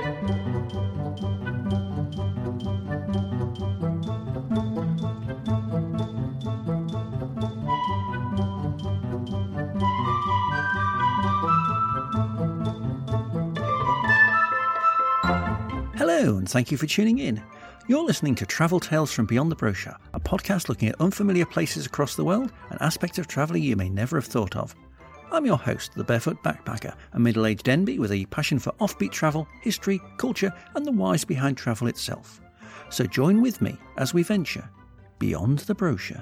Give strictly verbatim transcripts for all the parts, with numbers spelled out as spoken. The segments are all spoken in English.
Hello, and thank you for tuning in. You're listening to Travel Tales from Beyond the Brochure, a podcast looking at unfamiliar places across the world and aspects of travelling you may never have thought of. I'm your host, the Barefoot Backpacker, a middle-aged N B with a passion for offbeat travel, history, culture, and the whys behind travel itself. So join with me as we venture beyond the brochure.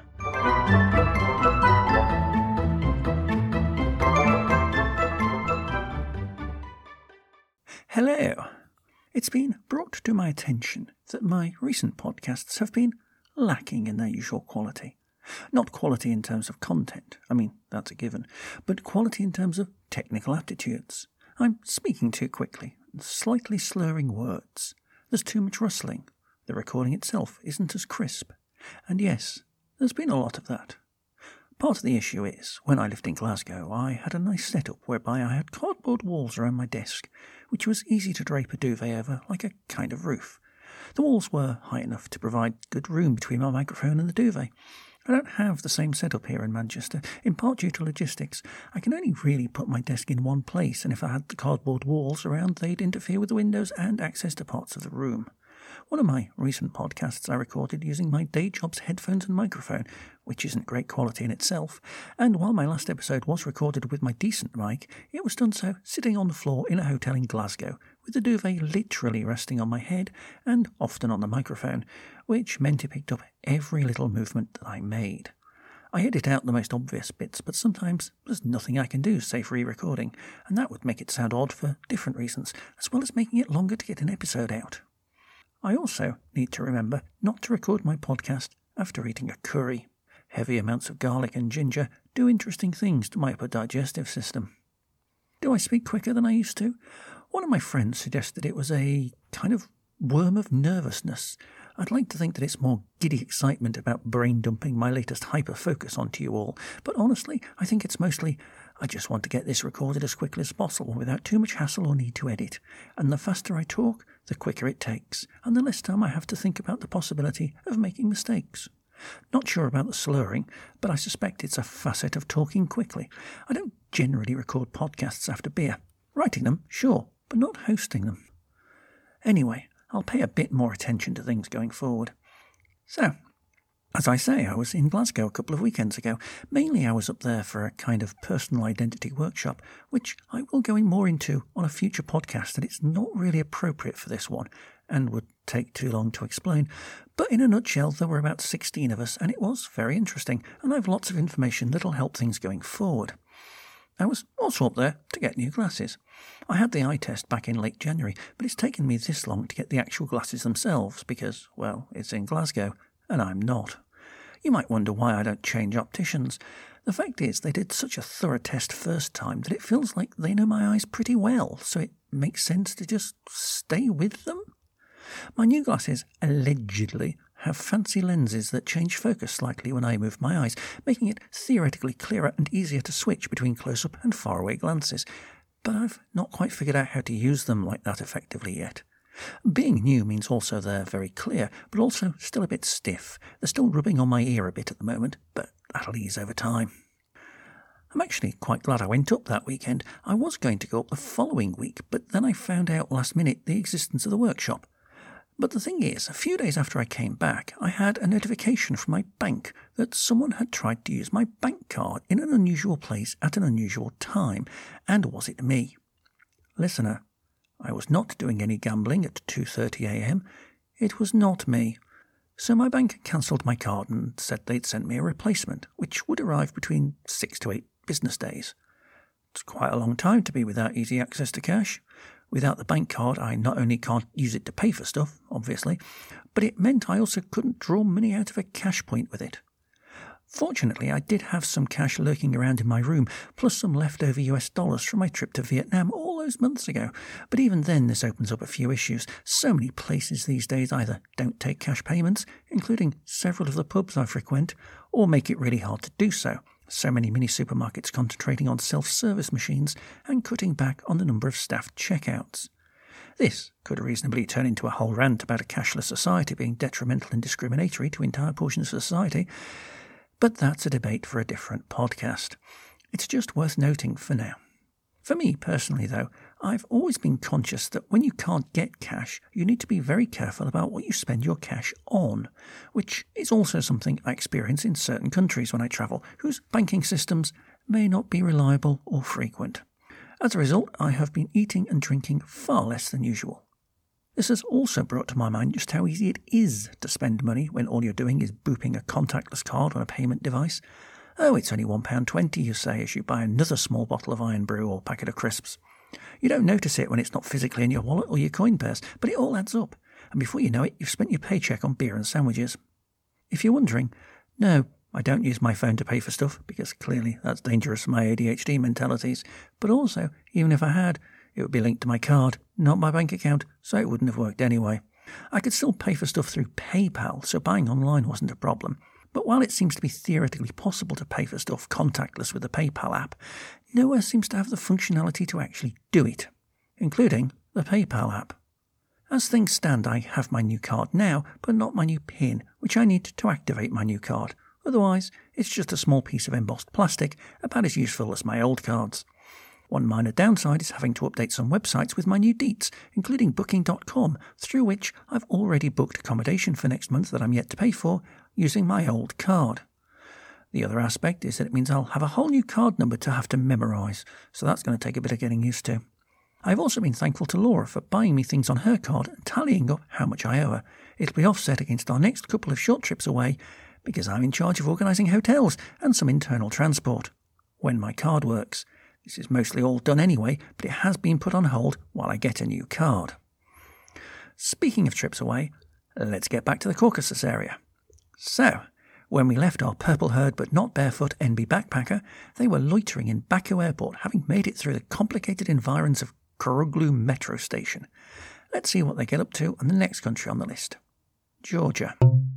Hello. It's been brought to my attention that my recent podcasts have been lacking in their usual quality. Not quality in terms of content, I mean, that's a given, but quality in terms of technical aptitudes. I'm speaking too quickly, slightly slurring words. There's too much rustling. The recording itself isn't as crisp. And yes, there's been a lot of that. Part of the issue is, when I lived in Glasgow, I had a nice setup whereby I had cardboard walls around my desk, which was easy to drape a duvet over like a kind of roof. The walls were high enough to provide good room between my microphone and the duvet. I don't have the same setup here in Manchester, in part due to logistics. I can only really put my desk in one place, and if I had the cardboard walls around, they'd interfere with the windows and access to parts of the room. One of my recent podcasts I recorded using my day job's headphones and microphone, which isn't great quality in itself, and while my last episode was recorded with my decent mic, it was done so sitting on the floor in a hotel in Glasgow, with the duvet literally resting on my head and often on the microphone, which meant it picked up every little movement that I made. I edit out the most obvious bits, but sometimes there's nothing I can do save re-recording, and that would make it sound odd for different reasons, as well as making it longer to get an episode out. I also need to remember not to record my podcast after eating a curry. Heavy amounts of garlic and ginger do interesting things to my upper digestive system. Do I speak quicker than I used to? One of my friends suggested it was a kind of worm of nervousness. I'd like to think that it's more giddy excitement about brain dumping my latest hyper-focus onto you all, but honestly, I think it's mostly, I just want to get this recorded as quickly as possible without too much hassle or need to edit, and the faster I talk, the quicker it takes, and the less time I have to think about the possibility of making mistakes. Not sure about the slurring, but I suspect it's a facet of talking quickly. I don't generally record podcasts after beer. Writing them, sure, but not hosting them. Anyway, I'll pay a bit more attention to things going forward. So, as I say, I was in Glasgow a couple of weekends ago. Mainly I was up there for a kind of personal identity workshop, which I will go in more into on a future podcast, and it's not really appropriate for this one, and would take too long to explain. But in a nutshell, there were about sixteen of us, and it was very interesting, and I've lots of information that'll help things going forward. I was also up there to get new glasses. I had the eye test back in late January, but it's taken me this long to get the actual glasses themselves because, well, it's in Glasgow, and I'm not. You might wonder why I don't change opticians. The fact is, they did such a thorough test first time that it feels like they know my eyes pretty well, so it makes sense to just stay with them. My new glasses, allegedly, have fancy lenses that change focus slightly when I move my eyes, making it theoretically clearer and easier to switch between close-up and faraway glances. But I've not quite figured out how to use them like that effectively yet. Being new means also they're very clear, but also still a bit stiff. They're still rubbing on my ear a bit at the moment, but that'll ease over time. I'm actually quite glad I went up that weekend. I was going to go up the following week, but then I found out last minute the existence of the workshop. But the thing is, a few days after I came back, I had a notification from my bank that someone had tried to use my bank card in an unusual place at an unusual time, and was it me? Listener, I was not doing any gambling at two thirty a m. It was not me. So my bank cancelled my card and said they'd send me a replacement, which would arrive between six to eight business days. It's quite a long time to be without easy access to cash. Without the bank card, I not only can't use it to pay for stuff, obviously, but it meant I also couldn't draw money out of a cash point with it. Fortunately, I did have some cash lurking around in my room, plus some leftover U S dollars from my trip to Vietnam all those months ago. But even then, this opens up a few issues. So many places these days either don't take cash payments, including several of the pubs I frequent, or make it really hard to do so. So many mini-supermarkets concentrating on self-service machines and cutting back on the number of staffed checkouts. This could reasonably turn into a whole rant about a cashless society being detrimental and discriminatory to entire portions of society, but that's a debate for a different podcast. It's just worth noting for now. For me personally, though, I've always been conscious that when you can't get cash, you need to be very careful about what you spend your cash on, which is also something I experience in certain countries when I travel, whose banking systems may not be reliable or frequent. As a result, I have been eating and drinking far less than usual. This has also brought to my mind just how easy it is to spend money when all you're doing is booping a contactless card on a payment device. Oh, it's only one pound twenty, you say, as you buy another small bottle of Iron Brew or packet of crisps. You don't notice it when it's not physically in your wallet or your coin purse, but it all adds up, and before you know it, you've spent your paycheck on beer and sandwiches. If you're wondering, no, I don't use my phone to pay for stuff, because clearly that's dangerous for my A D H D mentalities, but also, even if I had, it would be linked to my card, not my bank account, so it wouldn't have worked anyway. I could still pay for stuff through PayPal, so buying online wasn't a problem. But while it seems to be theoretically possible to pay for stuff contactless with the PayPal app, nowhere seems to have the functionality to actually do it, including the PayPal app. As things stand, I have my new card now, but not my new PIN, which I need to activate my new card. Otherwise, it's just a small piece of embossed plastic, about as useful as my old cards. One minor downside is having to update some websites with my new deets, including booking dot com, through which I've already booked accommodation for next month that I'm yet to pay for, using my old card. The other aspect is that it means I'll have a whole new card number to have to memorise, so that's going to take a bit of getting used to. I've also been thankful to Laura for buying me things on her card and tallying up how much I owe her. It'll be offset against our next couple of short trips away, because I'm in charge of organising hotels and some internal transport, when my card works. This is mostly all done anyway, but it has been put on hold while I get a new card. Speaking of trips away, let's get back to the Caucasus area. So, when we left our purple-haired but not barefoot N B backpacker, they were loitering in Baku airport, having made it through the complicated environs of Koroglu metro station. Let's see what they get up to on the next country on the list. Georgia.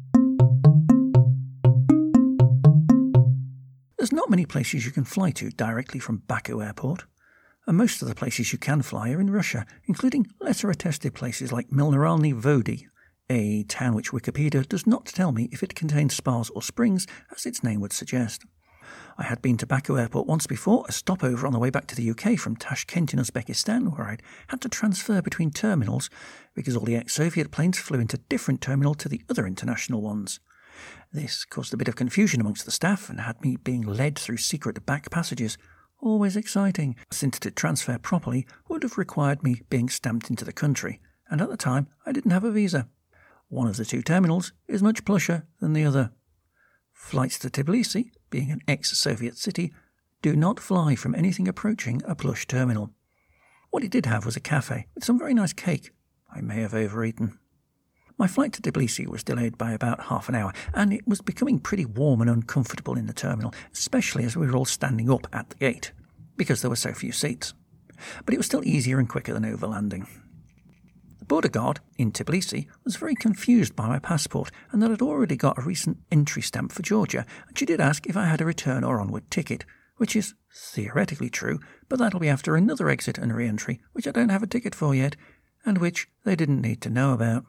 There's not many places you can fly to directly from Baku airport, and most of the places you can fly are in Russia, including lesser-attested places like Mineralny Vody, a town which Wikipedia does not tell me if it contains spas or springs, as its name would suggest. I had been to Baku airport once before, a stopover on the way back to the U K from Tashkent in Uzbekistan, where I'd had to transfer between terminals because all the ex-Soviet planes flew into different terminal to the other international ones. This caused a bit of confusion amongst the staff and had me being led through secret back passages. Always exciting, since to transfer properly would have required me being stamped into the country, and at the time I didn't have a visa. One of the two terminals is much plusher than the other. Flights to Tbilisi, being an ex-Soviet city, do not fly from anything approaching a plush terminal. What it did have was a cafe with some very nice cake. I may have overeaten. My flight to Tbilisi was delayed by about half an hour, and it was becoming pretty warm and uncomfortable in the terminal, especially as we were all standing up at the gate, because there were so few seats. But it was still easier and quicker than overlanding. The border guard in Tbilisi was very confused by my passport and that I'd already got a recent entry stamp for Georgia, and she did ask if I had a return or onward ticket, which is theoretically true, but that'll be after another exit and re-entry, which I don't have a ticket for yet, and which they didn't need to know about.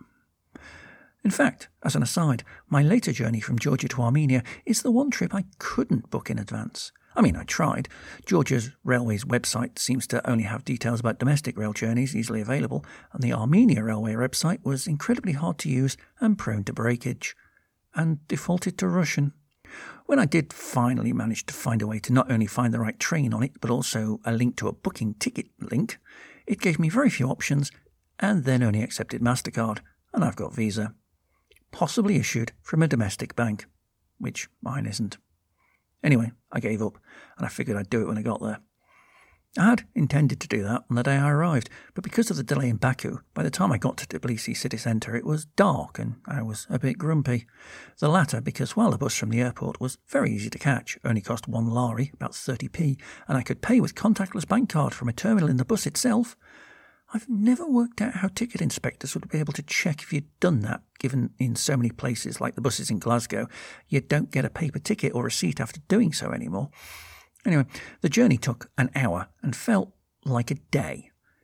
In fact, as an aside, my later journey from Georgia to Armenia is the one trip I couldn't book in advance. I mean, I tried. Georgia's railway's website seems to only have details about domestic rail journeys easily available, and the Armenia railway website was incredibly hard to use and prone to breakage, and defaulted to Russian. When I did finally manage to find a way to not only find the right train on it, but also a link to a booking ticket link, it gave me very few options, and then only accepted MasterCard, and I've got Visa. Possibly issued from a domestic bank, which mine isn't. Anyway, I gave up, and I figured I'd do it when I got there. I had intended to do that on the day I arrived, but because of the delay in Baku, by the time I got to Tbilisi city centre it was dark and I was a bit grumpy. The latter because while the bus from the airport was very easy to catch, only cost one lari, about thirty p, and I could pay with contactless bank card from a terminal in the bus itself, I've never worked out how ticket inspectors would be able to check if you'd done that, given in so many places, like the buses in Glasgow, you don't get a paper ticket or receipt after doing so anymore. Anyway, the journey took an hour and felt like a day.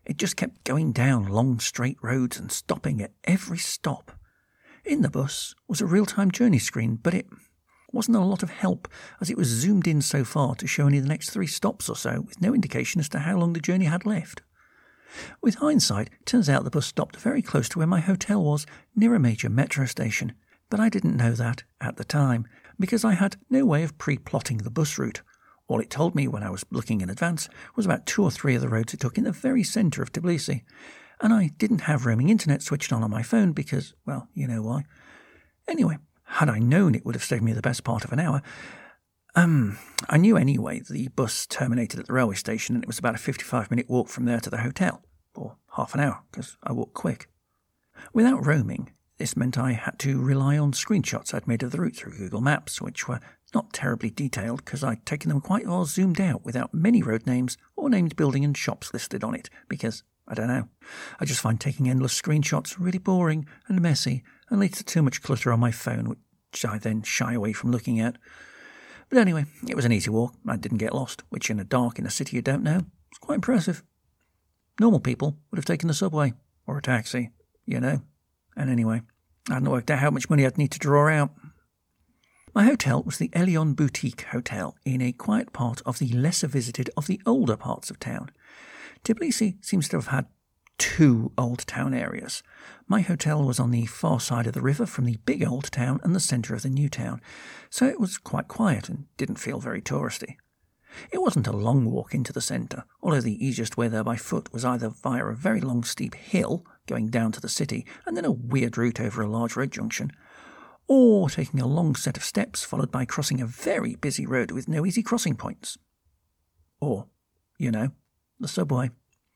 It just kept going down long straight roads and stopping at every stop. In the bus was a real-time journey screen, but it wasn't a lot of help, as it was zoomed in so far to show only the next three stops or so, with no indication as to how long the journey had left. With hindsight, it turns out the bus stopped very close to where my hotel was, near a major metro station, but I didn't know that at the time, because I had no way of pre-plotting the bus route. All it told me when I was looking in advance was about two or three of the roads it took in the very centre of Tbilisi, and I didn't have roaming internet switched on on my phone because, well, you know why. Anyway, had I known it would have saved me the best part of an hour. Um, I knew anyway the bus terminated at the railway station and it was about a fifty-five minute walk from there to the hotel, or half an hour, because I walked quick. Without roaming, this meant I had to rely on screenshots I'd made of the route through Google Maps, which were not terribly detailed because I'd taken them quite well zoomed out without many road names or named building and shops listed on it, because, I don't know, I just find taking endless screenshots really boring and messy and leads to too much clutter on my phone, which I then shy away from looking at. But anyway, it was an easy walk. I didn't get lost, which in a dark in a city you don't know is quite impressive. Normal people would have taken the subway or a taxi, you know. And anyway, I hadn't worked out how much money I'd need to draw out. My hotel was the Elion Boutique Hotel in a quiet part of the lesser visited of the older parts of town. Tbilisi seems to have had two old town areas. My hotel was on the far side of the river from the big old town and the centre of the new town, so it was quite quiet and didn't feel very touristy. It wasn't a long walk into the centre, although the easiest way there by foot was either via a very long steep hill going down to the city and then a weird route over a large road junction, or taking a long set of steps followed by crossing a very busy road with no easy crossing points. Or, you know, the subway.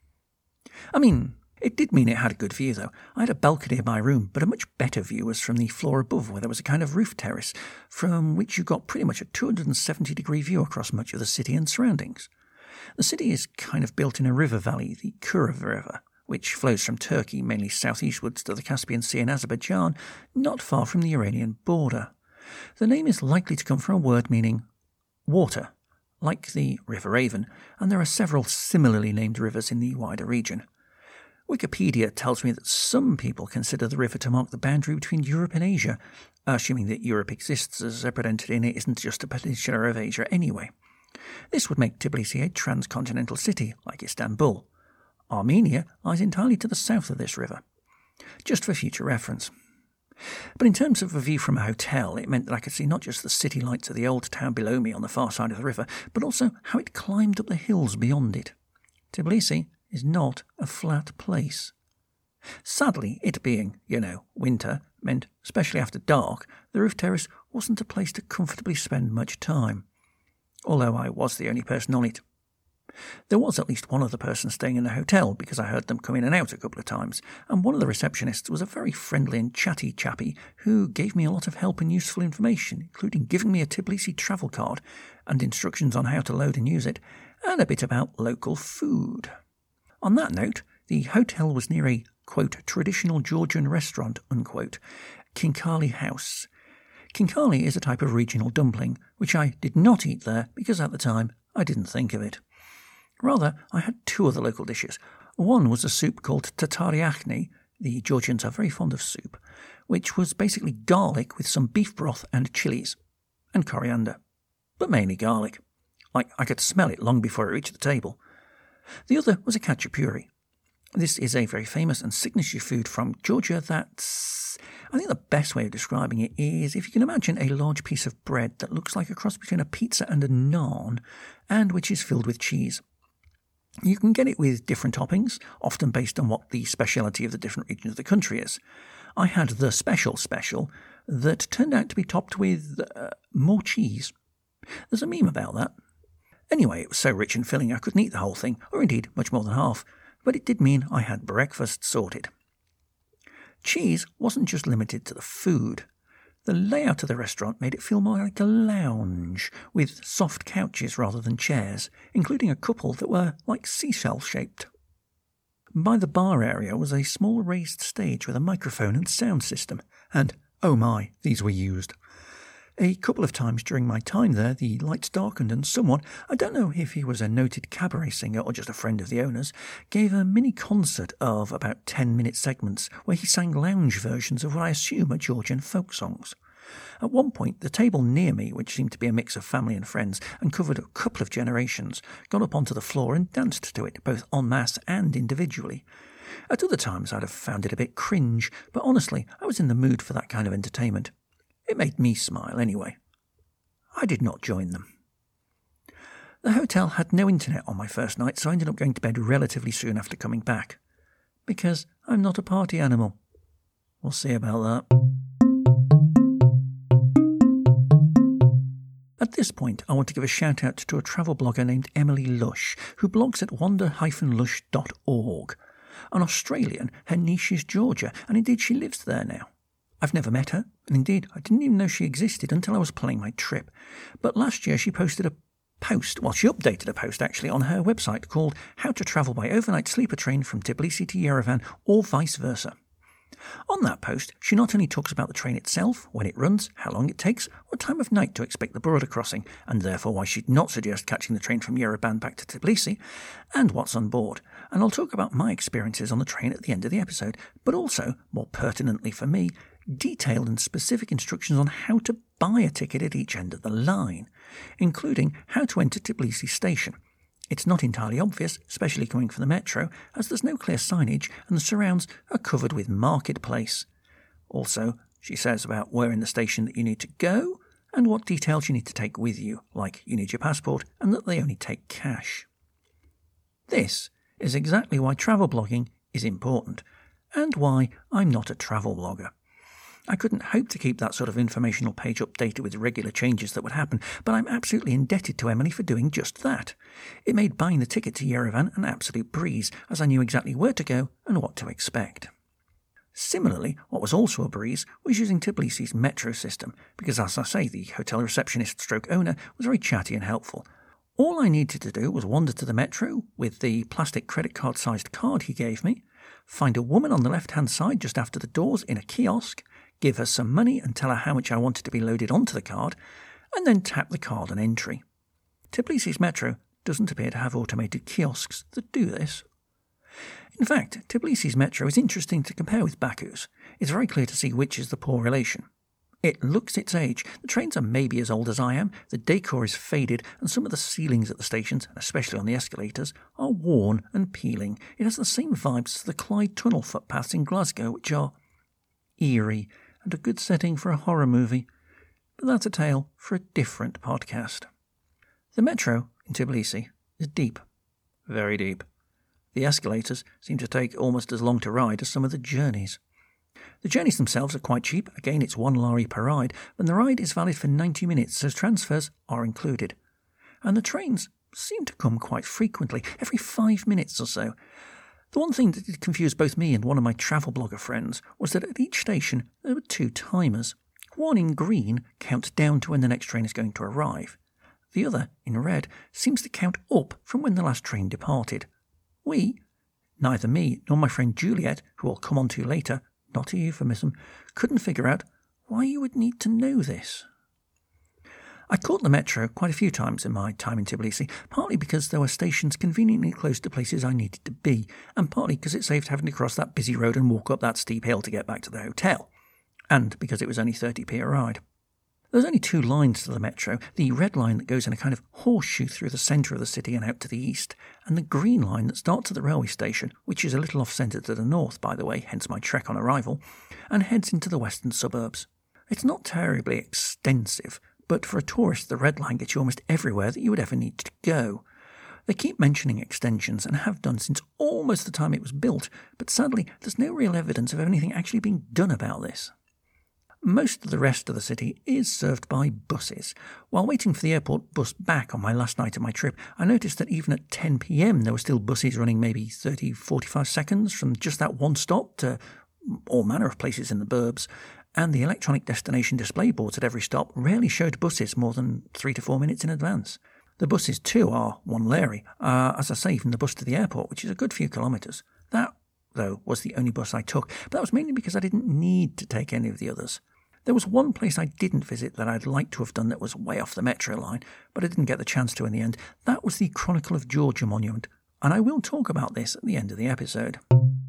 I mean, it did mean it had a good view, though. I had a balcony in my room, but a much better view was from the floor above, where there was a kind of roof terrace, from which you got pretty much a two hundred seventy degree view across much of the city and surroundings. The city is kind of built in a river valley, the Kura River, which flows from Turkey mainly southeastwards to the Caspian Sea and Azerbaijan, not far from the Iranian border. The name is likely to come from a word meaning water, like the River Avon, and there are several similarly named rivers in the wider region. Wikipedia tells me that some people consider the river to mark the boundary between Europe and Asia, assuming that Europe exists as a separate entity and it isn't just a peninsula of Asia anyway. This would make Tbilisi a transcontinental city, like Istanbul. Armenia lies entirely to the south of this river. Just for future reference. But in terms of a view from a hotel, it meant that I could see not just the city lights of the old town below me on the far side of the river, but also how it climbed up the hills beyond it. Tbilisi is not a flat place. Sadly, it being, you know, winter, meant, especially after dark, the roof terrace wasn't a place to comfortably spend much time, although I was the only person on it. There was at least one other person staying in the hotel, because I heard them come in and out a couple of times, and one of the receptionists was a very friendly and chatty chappie who gave me a lot of help and useful information, including giving me a Tbilisi travel card and instructions on how to load and use it, and a bit about local food. On that note, the hotel was near a, quote, traditional Georgian restaurant, unquote, Kinkali House. Kinkali is a type of regional dumpling, which I did not eat there because at the time I didn't think of it. Rather, I had two other local dishes. One was a soup called tatariakhni, the Georgians are very fond of soup, which was basically garlic with some beef broth and chilies, and coriander, but mainly garlic. Like, I could smell it long before it reached the table. The other was a khachapuri. This is a very famous and signature food from Georgia that's... I think the best way of describing it is if you can imagine a large piece of bread that looks like a cross between a pizza and a naan, and which is filled with cheese. You can get it with different toppings, often based on what the speciality of the different regions of the country is. I had the special special that turned out to be topped with uh, more cheese. There's a meme about that. Anyway, it was so rich and filling I couldn't eat the whole thing, or indeed much more than half, but it did mean I had breakfast sorted. Cheese wasn't just limited to the food. The layout of the restaurant made it feel more like a lounge, with soft couches rather than chairs, including a couple that were like seashell-shaped. By the bar area was a small raised stage with a microphone and sound system, and, oh my, these were used. A couple of times during my time there, the lights darkened and someone, I don't know if he was a noted cabaret singer or just a friend of the owner's, gave a mini concert of about ten-minute segments where he sang lounge versions of what I assume are Georgian folk songs. At one point, the table near me, which seemed to be a mix of family and friends and covered a couple of generations, got up onto the floor and danced to it, both en masse and individually. At other times I'd have found it a bit cringe, but honestly, I was in the mood for that kind of entertainment. It made me smile anyway. I did not join them. The hotel had no internet on my first night, so I ended up going to bed relatively soon after coming back. Because I'm not a party animal. We'll see about that. At this point, I want to give a shout out to a travel blogger named Emily Lush, who blogs at wander dash lush dot org. An Australian, her niche is Georgia, and indeed she lives there now. I've never met her, and indeed I didn't even know she existed until I was planning my trip. But last year she posted a post, well she updated a post actually, on her website called How to Travel by Overnight Sleeper Train from Tbilisi to Yerevan or Vice Versa. On that post, she not only talks about the train itself, when it runs, how long it takes, what time of night to expect the border crossing, and therefore why she'd not suggest catching the train from Yerevan back to Tbilisi, and what's on board. And I'll talk about my experiences on the train at the end of the episode, but also, more pertinently for me, detailed and specific instructions on how to buy a ticket at each end of the line, including how to enter Tbilisi station. It's not entirely obvious, especially coming from the metro, as there's no clear signage and the surrounds are covered with marketplace. Also, she says about where in the station that you need to go and what details you need to take with you, like you need your passport and that they only take cash. This is exactly why travel blogging is important, and why I'm not a travel blogger. I couldn't hope to keep that sort of informational page updated with regular changes that would happen, but I'm absolutely indebted to Emily for doing just that. It made buying the ticket to Yerevan an absolute breeze, as I knew exactly where to go and what to expect. Similarly, what was also a breeze was using Tbilisi's metro system, because as I say, the hotel receptionist stroke owner was very chatty and helpful. All I needed to do was wander to the metro with the plastic credit card-sized card he gave me, find a woman on the left-hand side just after the doors in a kiosk, give her some money and tell her how much I wanted to be loaded onto the card, and then tap the card on entry. Tbilisi's metro doesn't appear to have automated kiosks that do this. In fact, Tbilisi's metro is interesting to compare with Baku's. It's very clear to see which is the poor relation. It looks its age. The trains are maybe as old as I am, the decor is faded, and some of the ceilings at the stations, especially on the escalators, are worn and peeling. It has the same vibes as the Clyde Tunnel footpaths in Glasgow, which are eerie and a good setting for a horror movie, but that's a tale for a different podcast. The metro in Tbilisi is deep, very deep. The escalators seem to take almost as long to ride as some of the journeys. The journeys themselves are quite cheap, again it's one lari per ride, and the ride is valid for ninety minutes, so transfers are included. And the trains seem to come quite frequently, every five minutes or so. The one thing that did confuse both me and one of my travel blogger friends was that at each station there were two timers. One in green counts down to when the next train is going to arrive. The other, in red, seems to count up from when the last train departed. We, neither me nor my friend Juliet, who I'll come on to later, not a euphemism, couldn't figure out why you would need to know this. I caught the metro quite a few times in my time in Tbilisi, partly because there were stations conveniently close to places I needed to be, and partly because it saved having to cross that busy road and walk up that steep hill to get back to the hotel, and because it was only thirty p a ride. There's only two lines to the metro, the red line that goes in a kind of horseshoe through the centre of the city and out to the east, and the green line that starts at the railway station, which is a little off-centre to the north, by the way, hence my trek on arrival, and heads into the western suburbs. It's not terribly extensive, but for a tourist the red line gets you almost everywhere that you would ever need to go. They keep mentioning extensions and have done since almost the time it was built, but sadly there's no real evidence of anything actually being done about this. Most of the rest of the city is served by buses. While waiting for the airport bus back on my last night of my trip, I noticed that even at ten p m there were still buses running maybe thirty to forty-five seconds from just that one stop to all manner of places in the burbs, and the electronic destination display boards at every stop rarely showed buses more than three to four minutes in advance. The buses, too, are one Larry, uh, as I say, from the bus to the airport, which is a good few kilometres. That, though, was the only bus I took, but that was mainly because I didn't need to take any of the others. There was one place I didn't visit that I'd like to have done that was way off the metro line, but I didn't get the chance to in the end. That was the Chronicle of Georgia Monument, and I will talk about this at the end of the episode.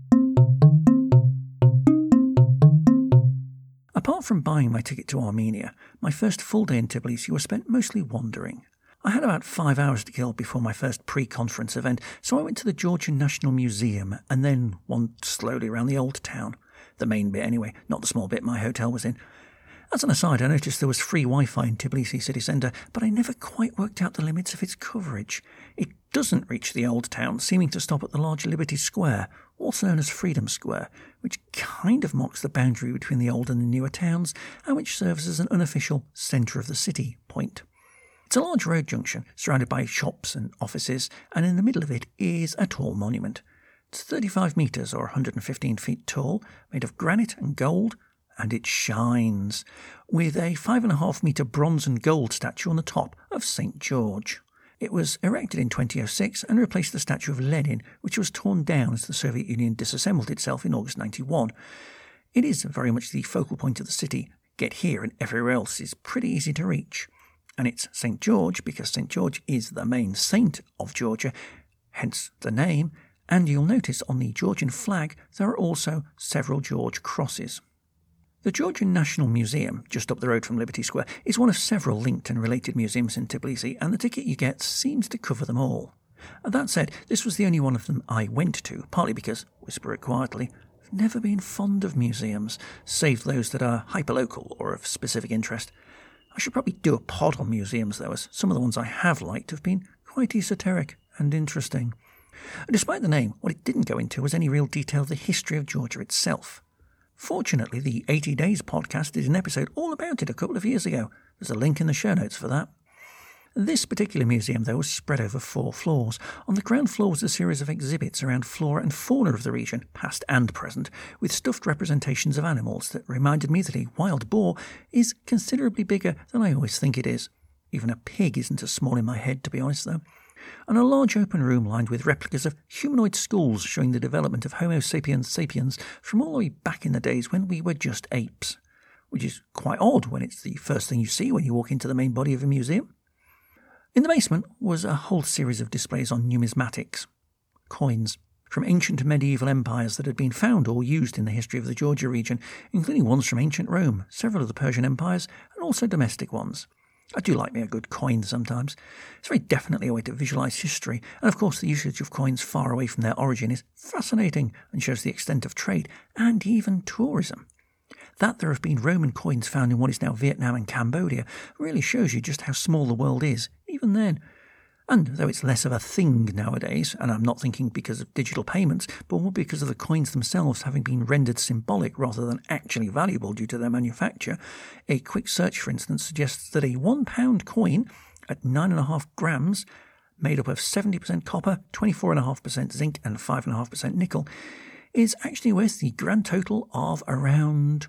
Apart from buying my ticket to Armenia, my first full day in Tbilisi was spent mostly wandering. I had about five hours to kill before my first pre-conference event, so I went to the Georgian National Museum and then wandered slowly around the old town. The main bit anyway, not the small bit my hotel was in. As an aside, I noticed there was free Wi-Fi in Tbilisi city centre, but I never quite worked out the limits of its coverage. It doesn't reach the old town, seeming to stop at the large Liberty Square, also known as Freedom Square, which kind of mocks the boundary between the old and the newer towns, and which serves as an unofficial centre of the city point. It's a large road junction, surrounded by shops and offices, and in the middle of it is a tall monument. It's thirty-five metres or one hundred fifteen feet tall, made of granite and gold, and it shines, with a five and a half metre bronze and gold statue on the top of Saint George. It was erected in twenty oh six and replaced the statue of Lenin, which was torn down as the Soviet Union disassembled itself in August ninety-one. It is very much the focal point of the city. Get here and everywhere else is pretty easy to reach. And it's Saint George because Saint George is the main saint of Georgia, hence the name, and you'll notice on the Georgian flag there are also several George crosses. The Georgian National Museum, just up the road from Liberty Square, is one of several linked and related museums in Tbilisi, and the ticket you get seems to cover them all. That said, this was the only one of them I went to, partly because, whisper it quietly, I've never been fond of museums, save those that are hyperlocal or of specific interest. I should probably do a pod on museums, though, as some of the ones I have liked have been quite esoteric and interesting. Despite the name, what it didn't go into was any real detail of the history of Georgia itself. Fortunately, the eighty days podcast did an episode all about it a couple of years ago. There's a link in the show notes for that. This particular museum, though, was spread over four floors. On the ground floor was a series of exhibits around flora and fauna of the region, past and present, with stuffed representations of animals that reminded me that a wild boar is considerably bigger than I always think it is. Even a pig isn't as small in my head, to be honest, though. And a large open room lined with replicas of humanoid skulls showing the development of Homo sapiens sapiens from all the way back in the days when we were just apes. Which is quite odd when it's the first thing you see when you walk into the main body of a museum. In the basement was a whole series of displays on numismatics, coins, from ancient medieval empires that had been found or used in the history of the Georgia region, including ones from ancient Rome, several of the Persian empires, and also domestic ones. I do like me a good coin sometimes. It's very definitely a way to visualise history, and of course the usage of coins far away from their origin is fascinating and shows the extent of trade and even tourism. That there have been Roman coins found in what is now Vietnam and Cambodia really shows you just how small the world is, even then. And though it's less of a thing nowadays, and I'm not thinking because of digital payments, but more because of the coins themselves having been rendered symbolic rather than actually valuable due to their manufacture, a quick search, for instance, suggests that a one pound coin at nine point five grams, made up of seventy percent copper, twenty-four point five percent zinc and five point five percent nickel, is actually worth the grand total of around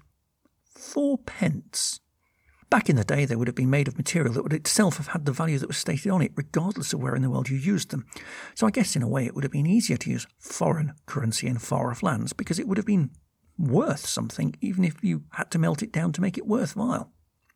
four pence. Back in the day, they would have been made of material that would itself have had the value that was stated on it, regardless of where in the world you used them. So I guess in a way it would have been easier to use foreign currency in far-off lands, because it would have been worth something, even if you had to melt it down to make it worthwhile.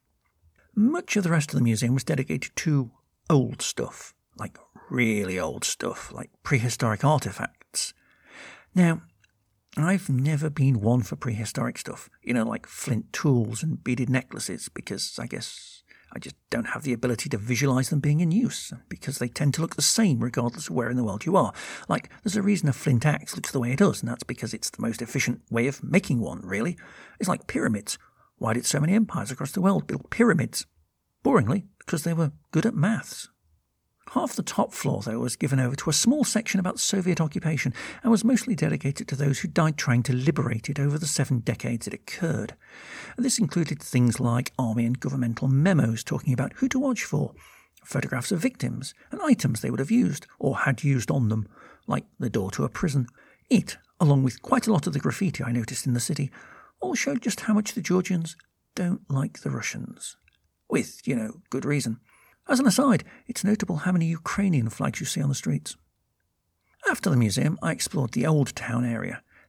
Much of the rest of the museum was dedicated to old stuff, like really old stuff, like prehistoric artefacts. Now, I've never been one for prehistoric stuff, you know, like flint tools and beaded necklaces, because I guess I just don't have the ability to visualise them being in use, because they tend to look the same regardless of where in the world you are. Like, there's a reason a flint axe looks the way it does, and that's because it's the most efficient way of making one, really. It's like pyramids. Why did so many empires across the world build pyramids? Boringly, because they were good at maths. Half the top floor, though, was given over to a small section about Soviet occupation and was mostly dedicated to those who died trying to liberate it over the seven decades it occurred. This included things like army and governmental memos talking about who to watch for, photographs of victims, and items they would have used or had used on them, like the door to a prison. It, along with quite a lot of the graffiti I noticed in the city, all showed just how much the Georgians don't like the Russians. With, you know, good reason. As an aside, it's notable how many Ukrainian flags you see on the streets. After the museum, I explored the Old Town area.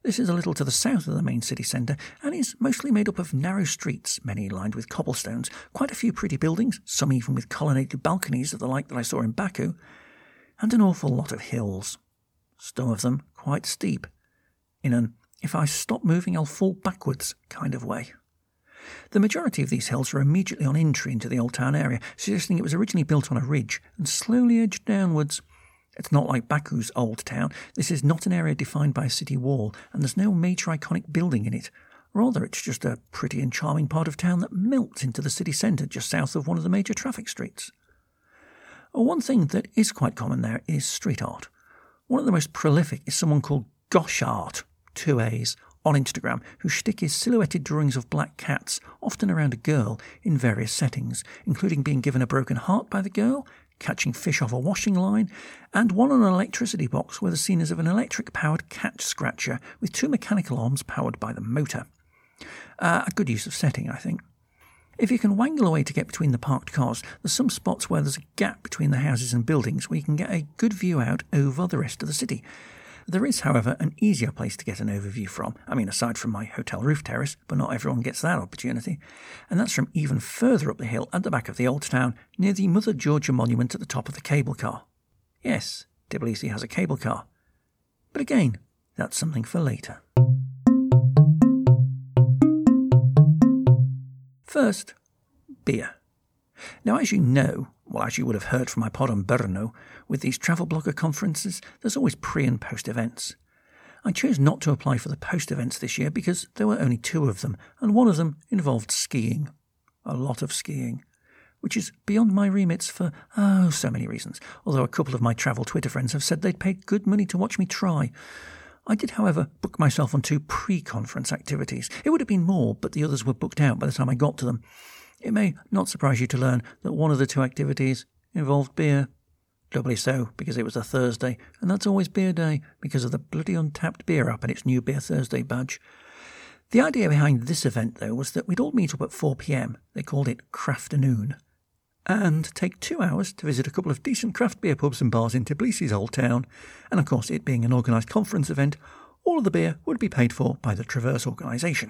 This is a little to the south of the main city centre and is mostly made up of narrow streets, many lined with cobblestones, quite a few pretty buildings, some even with colonnaded balconies of the like that I saw in Baku, and an awful lot of hills, some of them quite steep, in an if I stop moving I'll fall backwards kind of way. The majority of these hills are immediately on entry into the old town area, suggesting it was originally built on a ridge and slowly edged downwards. It's not like Baku's old town. This is not an area defined by a city wall, and there's no major iconic building in it. Rather, it's just a pretty and charming part of town that melts into the city centre just south of one of the major traffic streets. One thing that is quite common there is street art. One of the most prolific is someone called Gosh Art, two A's, on Instagram, whose shtick is silhouetted drawings of black cats, often around a girl, in various settings, including being given a broken heart by the girl, catching fish off a washing line, and one on an electricity box where the scene is of an electric-powered cat scratcher with two mechanical arms powered by the motor. Uh, a good use of setting, I think. If you can wangle away to get between the parked cars, there's some spots where there's a gap between the houses and buildings where you can get a good view out over the rest of the city. There is, however, an easier place to get an overview from, I mean aside from my hotel roof terrace, but not everyone gets that opportunity, and that's from even further up the hill at the back of the old town, near the Mother Georgia monument at the top of the cable car. Yes, Tbilisi has a cable car. But again, that's something for later. First, beer. Now, as you know, well, as you would have heard from my pod on Brno, with these travel blogger conferences, there's always pre- and post-events. I chose not to apply for the post-events this year because there were only two of them, and one of them involved skiing. A lot of skiing. Which is beyond my remits for, oh, so many reasons, although a couple of my travel Twitter friends have said they'd paid good money to watch me try. I did, however, book myself on two pre-conference activities. It would have been more, but the others were booked out by the time I got to them. It may not surprise you to learn that one of the two activities involved beer. Doubly so, because it was a Thursday, and that's always beer day, because of the bloody Untapped Beer app and its new Beer Thursday badge. The idea behind this event, though, was that we'd all meet up at four p.m, they called it Crafternoon, and take two hours to visit a couple of decent craft beer pubs and bars in Tbilisi's old town, and of course, it being an organised conference event, all of the beer would be paid for by the Traverse organisation.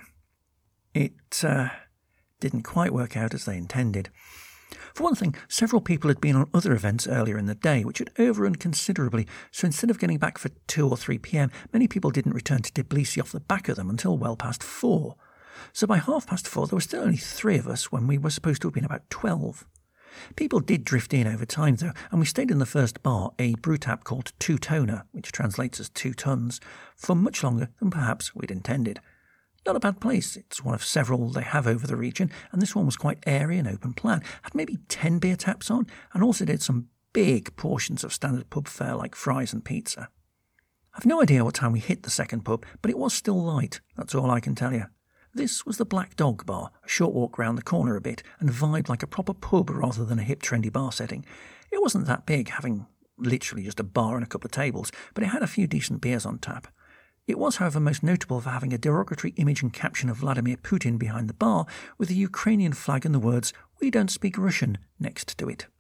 It, uh... didn't quite work out as they intended. For one thing, several people had been on other events earlier in the day, which had overrun considerably, so instead of getting back for two or three p.m, many people didn't return to Tbilisi off the back of them until well past four. So by half past four, there were still only three of us when we were supposed to have been about twelve. People did drift in over time, though, and we stayed in the first bar, a brew tap called Two Toner, which translates as two tons, for much longer than perhaps we'd intended. Not a bad place. It's one of several they have over the region, and this one was quite airy and open plan. Had maybe ten beer taps on, and also did some big portions of standard pub fare like fries and pizza. I've no idea what time we hit the second pub, but it was still light, that's all I can tell you. This was the Black Dog Bar, a short walk round the corner a bit, and vibed like a proper pub rather than a hip trendy bar setting. It wasn't that big, having literally just a bar and a couple of tables, but it had a few decent beers on tap. It was, however, most notable for having a derogatory image and caption of Vladimir Putin behind the bar, with the Ukrainian flag and the words, "We don't speak Russian," next to it.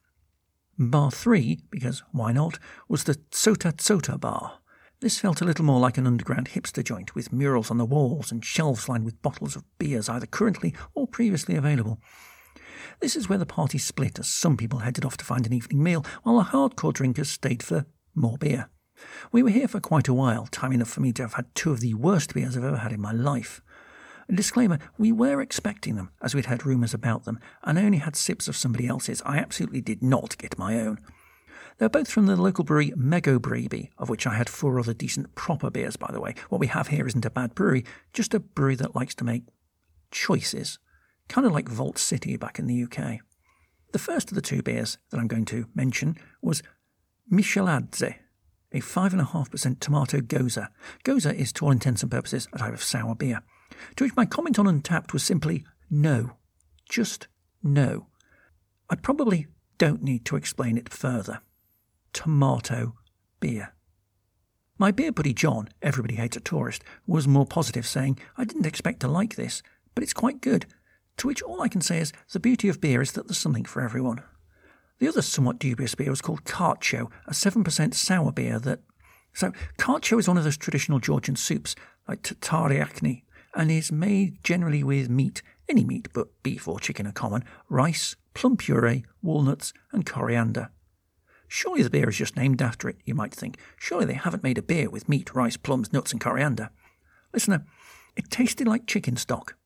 Bar three, because why not, was the Tsota Tsota Bar. This felt a little more like an underground hipster joint, with murals on the walls and shelves lined with bottles of beers either currently or previously available. This is where the party split, as some people headed off to find an evening meal, while the hardcore drinkers stayed for more beer. We were here for quite a while, time enough for me to have had two of the worst beers I've ever had in my life. A disclaimer, we were expecting them, as we'd heard rumours about them, and I only had sips of somebody else's. I absolutely did not get my own. They were both from the local brewery Mego Breeby, of which I had four other decent proper beers, by the way. What we have here isn't a bad brewery, just a brewery that likes to make choices. Kind of like Vault City back in the U K. The first of the two beers that I'm going to mention was Micheladze, a five point five percent tomato goza. Goza is, to all intents and purposes, a type of sour beer. To which my comment on Untapped was simply, no. Just no. I probably don't need to explain it further. Tomato beer. My beer buddy John, Everybody Hates a Tourist, was more positive, saying, I didn't expect to like this, but it's quite good. To which all I can say is, the beauty of beer is that there's something for everyone. The other somewhat dubious beer was called Karcho, a seven percent sour beer that... So, Karcho is one of those traditional Georgian soups, like tatariakni, and is made generally with meat, any meat but beef or chicken are common, rice, plum puree, walnuts, and coriander. Surely the beer is just named after it, you might think. Surely they haven't made a beer with meat, rice, plums, nuts, and coriander. Listener, it tasted like chicken stock.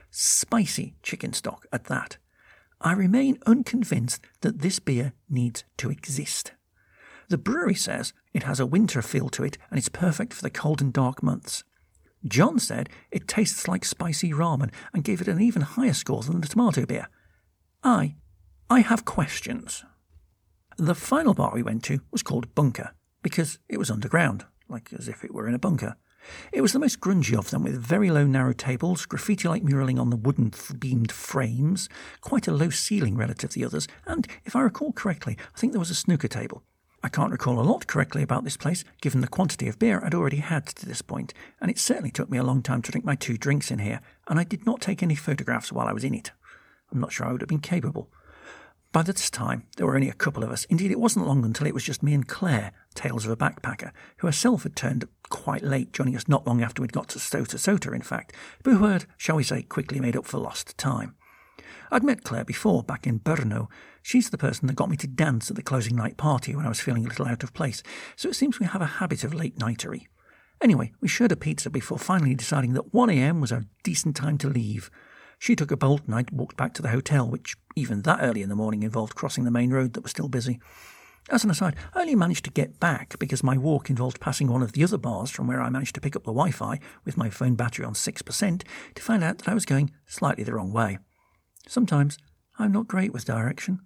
Spicy chicken stock at that. I remain unconvinced that this beer needs to exist. The brewery says it has a winter feel to it and is perfect for the cold and dark months. John said it tastes like spicy ramen and gave it an even higher score than the tomato beer. I, I have questions. The final bar we went to was called Bunker, because it was underground, like as if it were in a bunker. It was the most grungy of them, with very low narrow tables, graffiti-like muralling on the wooden beamed frames, quite a low ceiling relative to the others, and, if I recall correctly, I think there was a snooker table. I can't recall a lot correctly about this place, given the quantity of beer I'd already had to this point, and it certainly took me a long time to drink my two drinks in here, and I did not take any photographs while I was in it. I'm not sure I would have been capable. By this time, there were only a couple of us. Indeed, it wasn't long until it was just me and Claire, Tales of a Backpacker, who herself had turned up quite late, joining us not long after we'd got to Sota Sota, in fact, but who had, shall we say, quickly made up for lost time. I'd met Claire before, back in Brno. She's the person that got me to dance at the closing night party when I was feeling a little out of place, so it seems we have a habit of late-nightery. Anyway, we shared a pizza before finally deciding that one a.m. was a decent time to leave. She took a bolt and I walked back to the hotel, which, even that early in the morning, involved crossing the main road that was still busy. As an aside, I only managed to get back because my walk involved passing one of the other bars from where I managed to pick up the Wi-Fi with my phone battery on six percent to find out that I was going slightly the wrong way. Sometimes I'm not great with direction.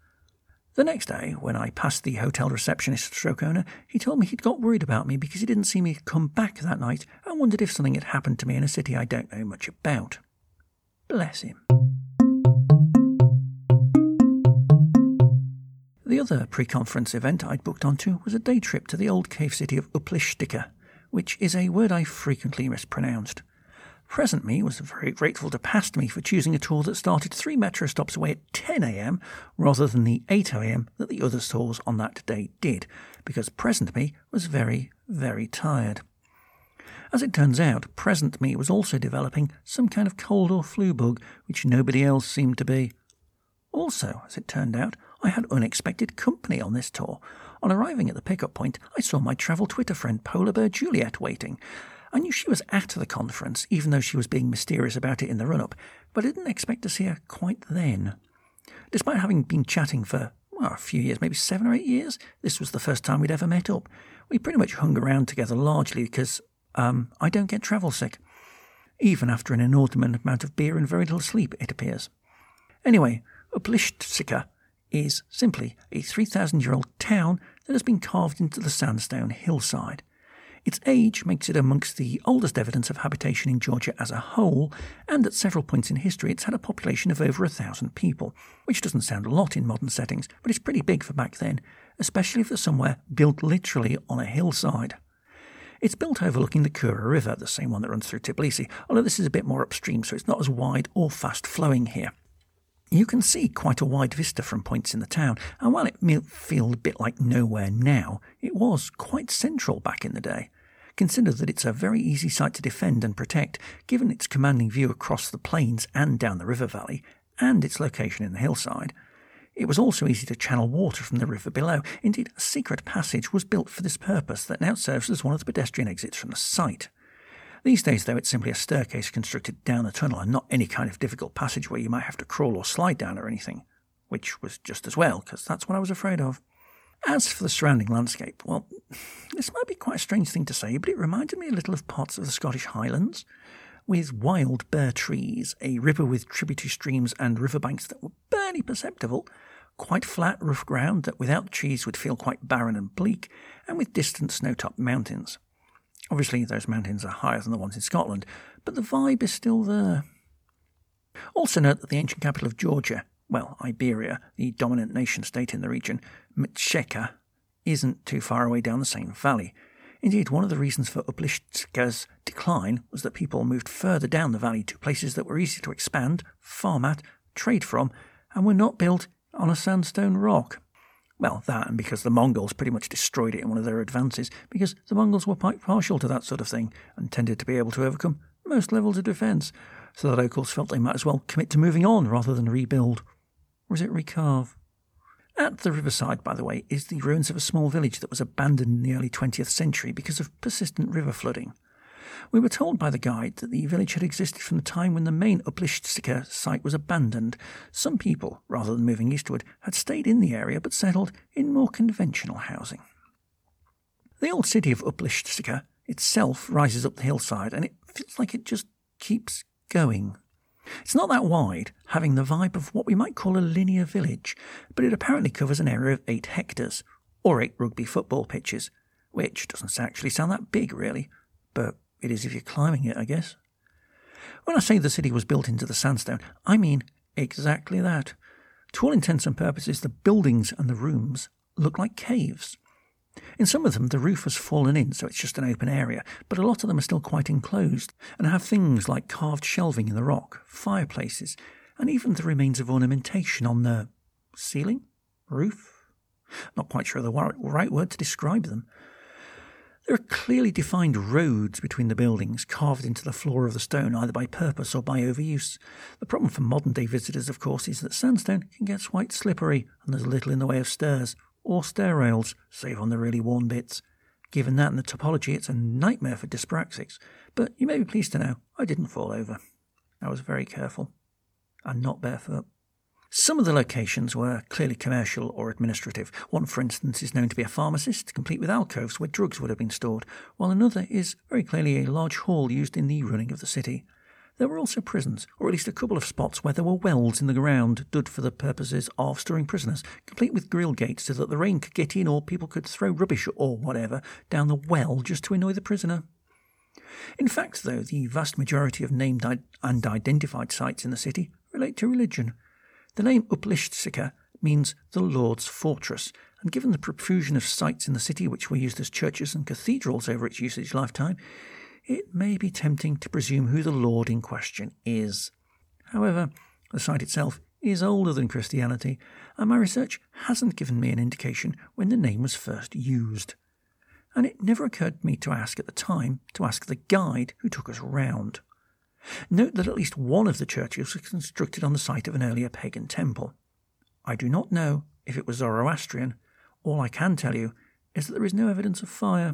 The next day, when I passed the hotel receptionist stroke owner, he told me he'd got worried about me because he didn't see me come back that night and wondered if something had happened to me in a city I don't know much about. Bless him. The other pre-conference event I'd booked onto was a day trip to the old cave city of Uplishtika, which is a word I frequently mispronounced. Present me was very grateful to Past me for choosing a tour that started three metro stops away at ten a.m. rather than the eight a.m. that the other tours on that day did, because Present me was very, very tired. As it turns out, Present me was also developing some kind of cold or flu bug, which nobody else seemed to be. Also, as it turned out, I had unexpected company on this tour. On arriving at the pickup point, I saw my travel Twitter friend Polar Bear Juliet waiting. I knew she was at the conference, even though she was being mysterious about it in the run-up, but I didn't expect to see her quite then. Despite having been chatting for well, a few years, maybe seven or eight years, this was the first time we'd ever met up. We pretty much hung around together largely because Um, I don't get travel sick, even after an inordinate amount of beer and very little sleep, it appears. Anyway, Uplishtika is simply a three thousand year old town that has been carved into the sandstone hillside. Its age makes it amongst the oldest evidence of habitation in Georgia as a whole, and at several points in history it's had a population of over a thousand people, which doesn't sound a lot in modern settings, but it's pretty big for back then, especially for somewhere built literally on a hillside. It's built overlooking the Kura River, the same one that runs through Tbilisi, although this is a bit more upstream, so it's not as wide or fast-flowing here. You can see quite a wide vista from points in the town, and while it may feel a bit like nowhere now, it was quite central back in the day. Consider that it's a very easy site to defend and protect, given its commanding view across the plains and down the river valley, and its location in the hillside. It was also easy to channel water from the river below. Indeed, a secret passage was built for this purpose that now serves as one of the pedestrian exits from the site. These days, though, it's simply a staircase constructed down the tunnel and not any kind of difficult passage where you might have to crawl or slide down or anything, which was just as well, because that's what I was afraid of. As for the surrounding landscape, well, this might be quite a strange thing to say, but it reminded me a little of parts of the Scottish Highlands, with wild bare trees, a river with tributary streams and riverbanks that were barely perceptible, quite flat rough ground that without the trees would feel quite barren and bleak, and with distant snow-topped mountains. Obviously, those mountains are higher than the ones in Scotland, but the vibe is still there. Also note that the ancient capital of Georgia, well, Iberia, the dominant nation-state in the region, Mtshekha, isn't too far away down the same valley. Indeed, one of the reasons for Uplishka's decline was that people moved further down the valley to places that were easy to expand, farm at, trade from, and were not built on a sandstone rock. Well, that and because the Mongols pretty much destroyed it in one of their advances, because the Mongols were quite partial to that sort of thing and tended to be able to overcome most levels of defence, so the locals felt they might as well commit to moving on rather than rebuild. Or is it recarve? At the riverside, by the way, is the ruins of a small village that was abandoned in the early twentieth century because of persistent river flooding. We were told by the guide that the village had existed from the time when the main Uplishtsika site was abandoned. Some people, rather than moving eastward, had stayed in the area but settled in more conventional housing. The old city of Uplishtsika itself rises up the hillside, and it feels like it just keeps going. It's not that wide, having the vibe of what we might call a linear village, but it apparently covers an area of eight hectares, or eight rugby football pitches, which doesn't actually sound that big, really, but it is if you're climbing it, I guess. When I say the city was built into the sandstone, I mean exactly that. To all intents and purposes, the buildings and the rooms look like caves. In some of them, the roof has fallen in, so it's just an open area, but a lot of them are still quite enclosed and have things like carved shelving in the rock, fireplaces, and even the remains of ornamentation on the ceiling? Roof? Not quite sure the right word to describe them. There are clearly defined roads between the buildings, carved into the floor of the stone either by purpose or by overuse. The problem for modern-day visitors, of course, is that sandstone can get quite slippery, and there's little in the way of stairs or stair rails, save on the really worn bits. Given that and the topology, it's a nightmare for dyspraxics, but you may be pleased to know I didn't fall over. I was very careful, and not barefoot. Some of the locations were clearly commercial or administrative. One, for instance, is known to be a pharmacist, complete with alcoves where drugs would have been stored, while another is very clearly a large hall used in the running of the city. There were also prisons, or at least a couple of spots where there were wells in the ground, dug for the purposes of storing prisoners, complete with grill gates so that the rain could get in or people could throw rubbish or whatever down the well just to annoy the prisoner. In fact, though, the vast majority of named and identified sites in the city relate to religion. The name Uplishtsika means the Lord's Fortress, and given the profusion of sites in the city which were used as churches and cathedrals over its usage lifetime, it may be tempting to presume who the Lord in question is. However, the site itself is older than Christianity, and my research hasn't given me an indication when the name was first used. And it never occurred to me to ask at the time, to ask the guide who took us round. Note that at least one of the churches was constructed on the site of an earlier pagan temple. I do not know if it was Zoroastrian. All I can tell you is that there is no evidence of fire.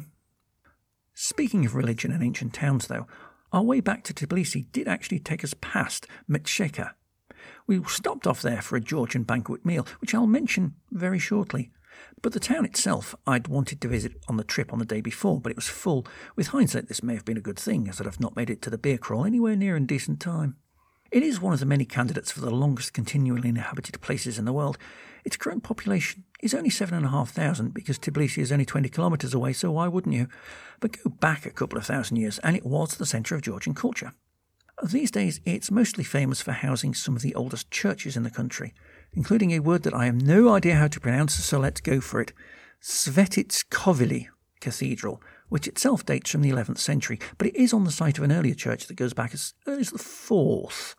Speaking of religion and ancient towns, though, our way back to Tbilisi did actually take us past Metsheka. We stopped off there for a Georgian banquet meal, which I'll mention very shortly. But the town itself I'd wanted to visit on the trip on the day before, but it was full. With hindsight, this may have been a good thing, as I'd not made it to the beer crawl anywhere near in decent time. It is one of the many candidates for the longest continually inhabited places in the world. Its current population is only seven and a half thousand, because Tbilisi is only twenty kilometres away, so why wouldn't you? But go back a couple of thousand years, and it was the centre of Georgian culture. These days, it's mostly famous for housing some of the oldest churches in the country, including a word that I have no idea how to pronounce, so let's go for it. Svetitskovili Cathedral, which itself dates from the eleventh century, but it is on the site of an earlier church that goes back as early as the fourth.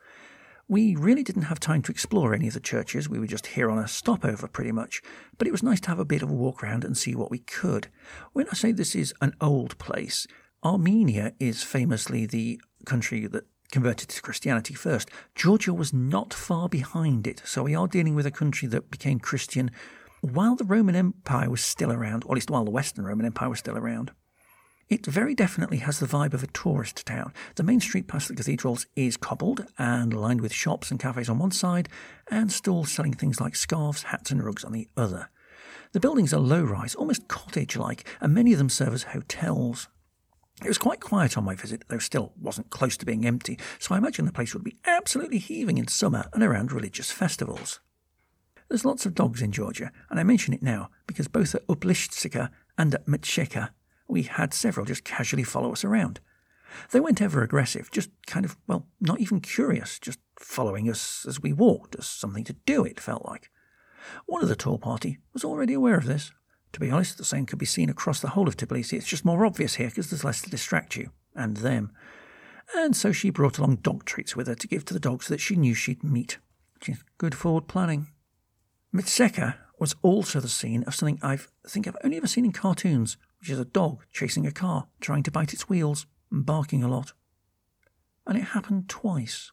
We really didn't have time to explore any of the churches. We were just here on a stopover pretty much, but it was nice to have a bit of a walk around and see what we could. When I say this is an old place, Armenia is famously the country that converted to Christianity first. Georgia was not far behind it, so we are dealing with a country that became Christian while the Roman Empire was still around, or at least while the Western Roman Empire was still around. It very definitely has the vibe of a tourist town. The main street past the cathedrals is cobbled and lined with shops and cafes on one side and stalls selling things like scarves, hats and rugs on the other. The buildings are low-rise, almost cottage-like, and many of them serve as hotels. It was quite quiet on my visit, though still wasn't close to being empty, so I imagine the place would be absolutely heaving in summer and around religious festivals. There's lots of dogs in Georgia, and I mention it now because both at Uplishtsika and at Metsheka we had several just casually follow us around. They weren't ever aggressive, just kind of, well, not even curious, just following us as we walked, as something to do, it felt like. One of the tour party was already aware of this. To be honest, the same could be seen across the whole of Tbilisi. It's just more obvious here because there's less to distract you, and them. And so she brought along dog treats with her to give to the dogs that she knew she'd meet, which is good forward planning. Metsheka, was also the scene of something I think I've only ever seen in cartoons, which is a dog chasing a car, trying to bite its wheels and barking a lot. And it happened twice.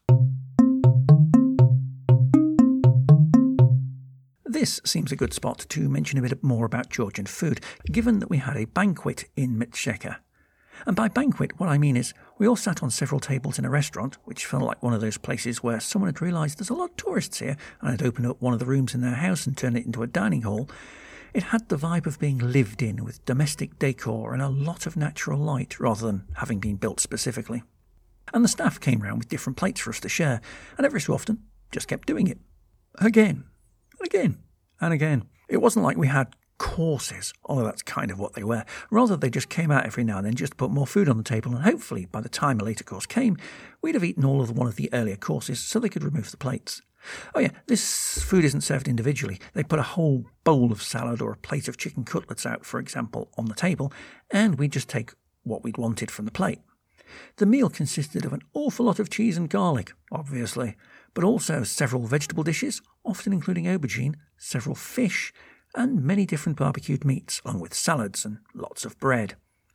This seems a good spot to mention a bit more about Georgian food, given that we had a banquet in Mitsheka. And by banquet, what I mean is we all sat on several tables in a restaurant, which felt like one of those places where someone had realised there's a lot of tourists here and had opened up one of the rooms in their house and turned it into a dining hall. It had the vibe of being lived in with domestic decor and a lot of natural light rather than having been built specifically. And the staff came round with different plates for us to share, and every so often just kept doing it. Again, and again, and again. It wasn't like we had courses, although that's kind of what they were. Rather, they just came out every now and then just to put more food on the table, and hopefully, by the time a later course came, we'd have eaten all of one of the earlier courses so they could remove the plates. Oh yeah, this food isn't served individually. They put a whole bowl of salad or a plate of chicken cutlets out, for example, on the table, and we'd just take what we'd wanted from the plate. The meal consisted of an awful lot of cheese and garlic, obviously, but also several vegetable dishes, often including aubergine, several fish, and many different barbecued meats, along with salads and lots of bread.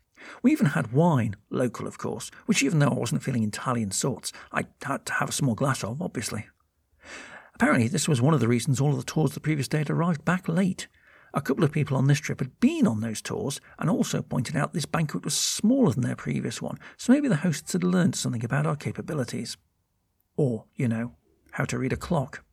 We even had wine, local of course, which even though I wasn't feeling entirely in sorts, I had to have a small glass of, obviously. Apparently this was one of the reasons all of the tours the previous day had arrived back late. A couple of people on this trip had been on those tours and also pointed out this banquet was smaller than their previous one, so maybe the hosts had learned something about our capabilities. Or, you know, how to read a clock.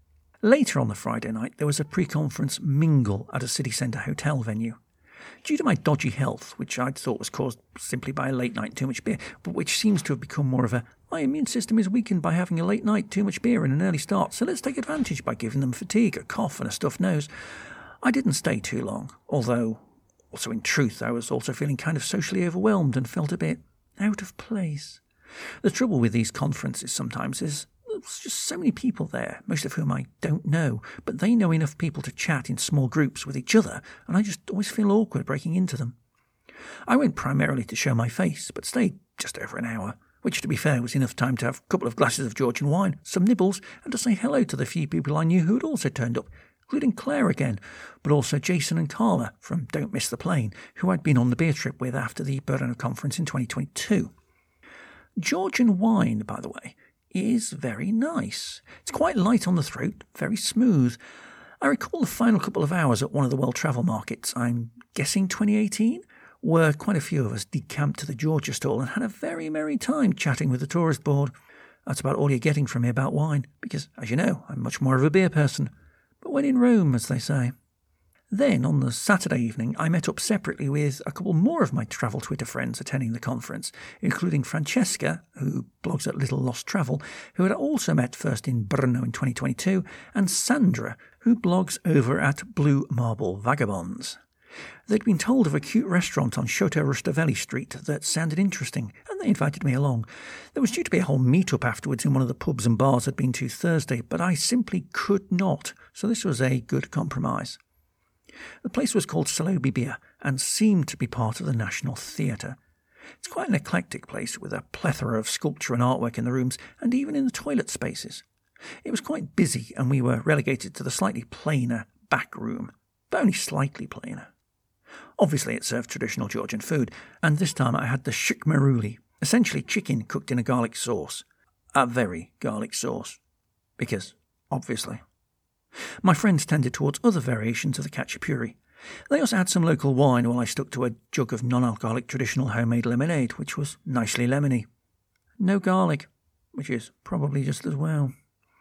Later on the Friday night, there was a pre-conference mingle at a city centre hotel venue. Due to my dodgy health, which I'd thought was caused simply by a late night too much beer, but which seems to have become more of a my immune system is weakened by having a late night, too much beer and an early start, so let's take advantage by giving them fatigue, a cough and a stuffed nose. I didn't stay too long, although, also in truth, I was also feeling kind of socially overwhelmed and felt a bit out of place. The trouble with these conferences sometimes is there's just so many people there, most of whom I don't know, but they know enough people to chat in small groups with each other, and I just always feel awkward breaking into them. I went primarily to show my face, but stayed just over an hour, which, to be fair, was enough time to have a couple of glasses of Georgian wine, some nibbles, and to say hello to the few people I knew who had also turned up, including Claire again, but also Jason and Carla from Don't Miss the Plane, who I'd been on the beer trip with after the Brno conference in twenty twenty-two. Georgian wine, by the way, is very nice. It's quite light on the throat, very smooth. I recall the final couple of hours at one of the World Travel Markets, I'm guessing twenty eighteen, where quite a few of us decamped to the Georgia stall and had a very merry time chatting with the tourist board. That's about all you're getting from me about wine, because, as you know, I'm much more of a beer person. But when in Rome, as they say. Then, on the Saturday evening, I met up separately with a couple more of my travel Twitter friends attending the conference, including Francesca, who blogs at Little Lost Travel, who had also met first in Brno in twenty twenty-two, and Sandra, who blogs over at Blue Marble Vagabonds. They'd been told of a cute restaurant on Shoto Rustavelli Street that sounded interesting, and they invited me along. There was due to be a whole meet-up afterwards in one of the pubs and bars I'd been to Thursday, but I simply could not, so this was a good compromise. The place was called Salobi Beer and seemed to be part of the National Theatre. It's quite an eclectic place with a plethora of sculpture and artwork in the rooms and even in the toilet spaces. It was quite busy and we were relegated to the slightly plainer back room, but only slightly plainer. Obviously it served traditional Georgian food, and this time I had the shikmaruli, essentially chicken cooked in a garlic sauce. A very garlic sauce. Because, obviously. My friends tended towards other variations of the khachapuri. They also had some local wine while I stuck to a jug of non-alcoholic traditional homemade lemonade, which was nicely lemony. No garlic, which is probably just as well.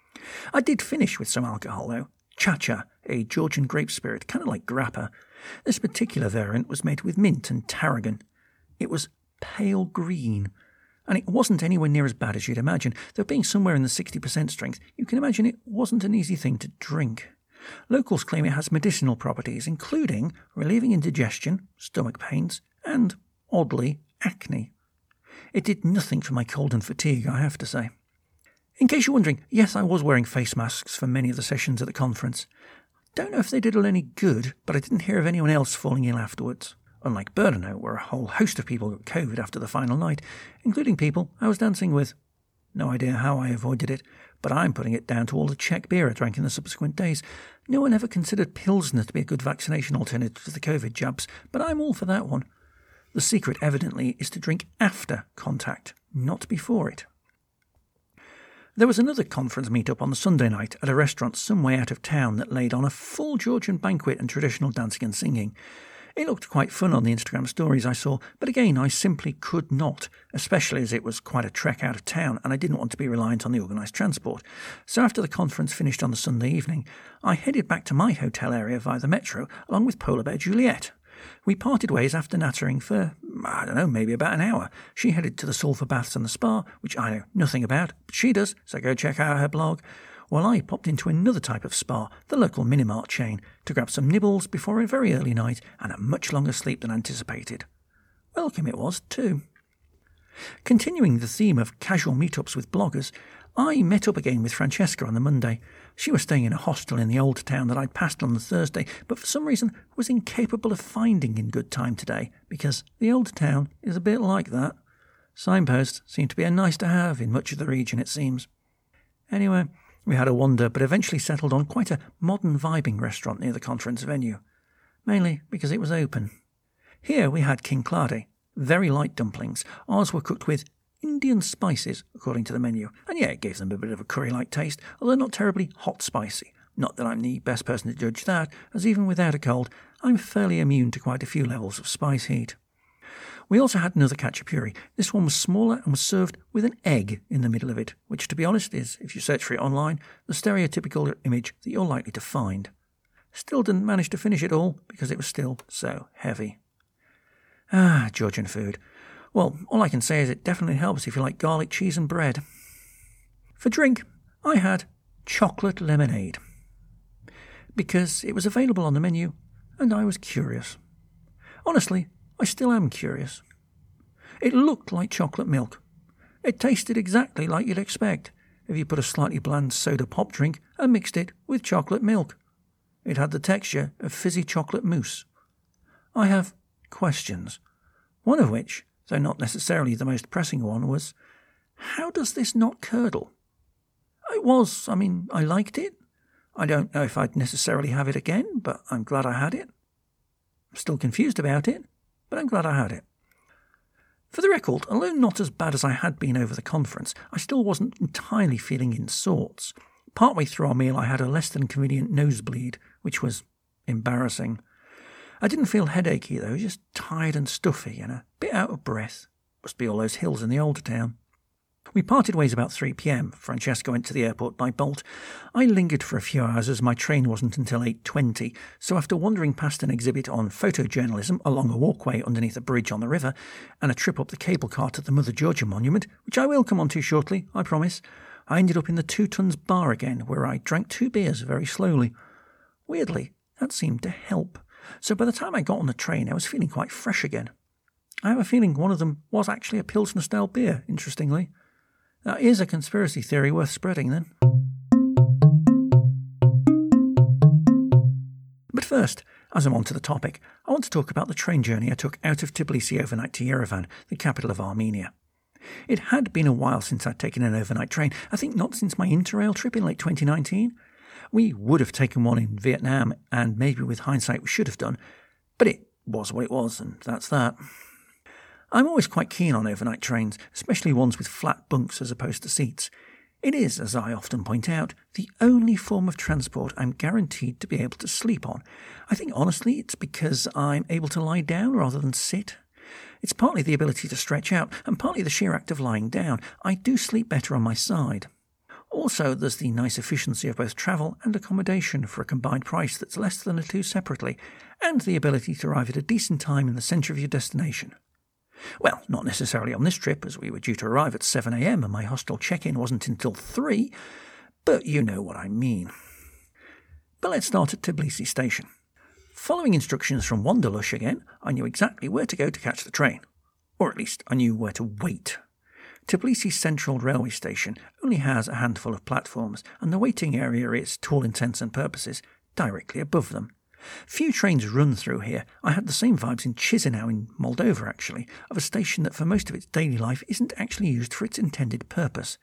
I did finish with some alcohol, though. Chacha, a Georgian grape spirit, kind of like grappa. This particular variant was made with mint and tarragon. It was pale green, and it wasn't anywhere near as bad as you'd imagine, though being somewhere in the sixty percent strength, you can imagine it wasn't an easy thing to drink. Locals claim it has medicinal properties, including relieving indigestion, stomach pains, and, oddly, acne. It did nothing for my cold and fatigue, I have to say. In case you're wondering, yes, I was wearing face masks for many of the sessions at the conference. Don't know if they did all any good, but I didn't hear of anyone else falling ill afterwards. Unlike Brno, where a whole host of people got COVID after the final night, including people I was dancing with. No idea how I avoided it, but I'm putting it down to all the Czech beer I drank in the subsequent days. No one ever considered Pilsner to be a good vaccination alternative to the COVID jabs, but I'm all for that one. The secret, evidently, is to drink after contact, not before it. There was another conference meet-up on the Sunday night at a restaurant some way out of town that laid on a full Georgian banquet and traditional dancing and singing. It looked quite fun on the Instagram stories I saw, but again I simply could not, especially as it was quite a trek out of town and I didn't want to be reliant on the organised transport. So after the conference finished on the Sunday evening, I headed back to my hotel area via the metro along with Polar Bear Juliet. We parted ways after nattering for, I don't know, maybe about an hour. She headed to the sulphur baths and the spa, which I know nothing about, but she does, so go check out her blog, while I popped into another type of spa, the local Minimart chain, to grab some nibbles before a very early night and a much longer sleep than anticipated. Welcome it was, too. Continuing the theme of casual meetups with bloggers, I met up again with Francesca on the Monday. She was staying in a hostel in the old town that I'd passed on the Thursday, but for some reason was incapable of finding in good time today, because the old town is a bit like that. Signposts seem to be a nice to have in much of the region, it seems. Anyway, we had a wander, but eventually settled on quite a modern vibing restaurant near the conference venue, mainly because it was open. Here we had King Clade, very light dumplings. Ours were cooked with Indian spices, according to the menu, and yeah, it gave them a bit of a curry-like taste, although not terribly hot spicy. Not that I'm the best person to judge that, as even without a cold, I'm fairly immune to quite a few levels of spice heat. We also had another khachapuri. This one was smaller and was served with an egg in the middle of it, which, to be honest, is, if you search for it online, the stereotypical image that you're likely to find. Still didn't manage to finish it all, because it was still so heavy. Ah, Georgian food. Well, all I can say is it definitely helps if you like garlic, cheese and bread. For drink, I had chocolate lemonade, because it was available on the menu, and I was curious. Honestly, I still am curious. It looked like chocolate milk. It tasted exactly like you'd expect if you put a slightly bland soda pop drink and mixed it with chocolate milk. It had the texture of fizzy chocolate mousse. I have questions, one of which, though not necessarily the most pressing one, was, how does this not curdle? It was, I mean, I liked it. I don't know if I'd necessarily have it again, but I'm glad I had it. I'm still confused about it, but I'm glad I had it. For the record, although not as bad as I had been over the conference, I still wasn't entirely feeling in sorts. Partway through our meal I had a less than convenient nosebleed, which was embarrassing. I didn't feel headachy though, just tired and stuffy and a bit out of breath. Must be all those hills in the older town. We parted ways about three p.m. Francesca went to the airport by Bolt. I lingered for a few hours as my train wasn't until eight twenty, so after wandering past an exhibit on photojournalism along a walkway underneath a bridge on the river, and a trip up the cable car to the Mother Georgia Monument, which I will come on to shortly, I promise, I ended up in the Two Tons bar again, where I drank two beers very slowly. Weirdly, that seemed to help. So by the time I got on the train, I was feeling quite fresh again. I have a feeling one of them was actually a Pilsner-style beer, interestingly. That is a conspiracy theory worth spreading, then. But first, as I'm on to the topic, I want to talk about the train journey I took out of Tbilisi overnight to Yerevan, the capital of Armenia. It had been a while since I'd taken an overnight train, I think not since my Interrail trip in late twenty nineteen. We would have taken one in Vietnam, and maybe with hindsight we should have done, but it was what it was, and that's that. I'm always quite keen on overnight trains, especially ones with flat bunks as opposed to seats. It is, as I often point out, the only form of transport I'm guaranteed to be able to sleep on. I think honestly it's because I'm able to lie down rather than sit. It's partly the ability to stretch out, and partly the sheer act of lying down. I do sleep better on my side. Also, there's the nice efficiency of both travel and accommodation for a combined price that's less than the two separately, and the ability to arrive at a decent time in the centre of your destination. Well, not necessarily on this trip, as we were due to arrive at seven a.m. and my hostel check-in wasn't until three, but you know what I mean. But let's start at Tbilisi station. Following instructions from Wanderlush again, I knew exactly where to go to catch the train. Or at least I knew where to wait. Tbilisi Central Railway Station only has a handful of platforms, and the waiting area is, to all intents and purposes, directly above them. Few trains run through here. I had the same vibes in Chisinau in Moldova, actually, of a station that for most of its daily life isn't actually used for its intended purpose.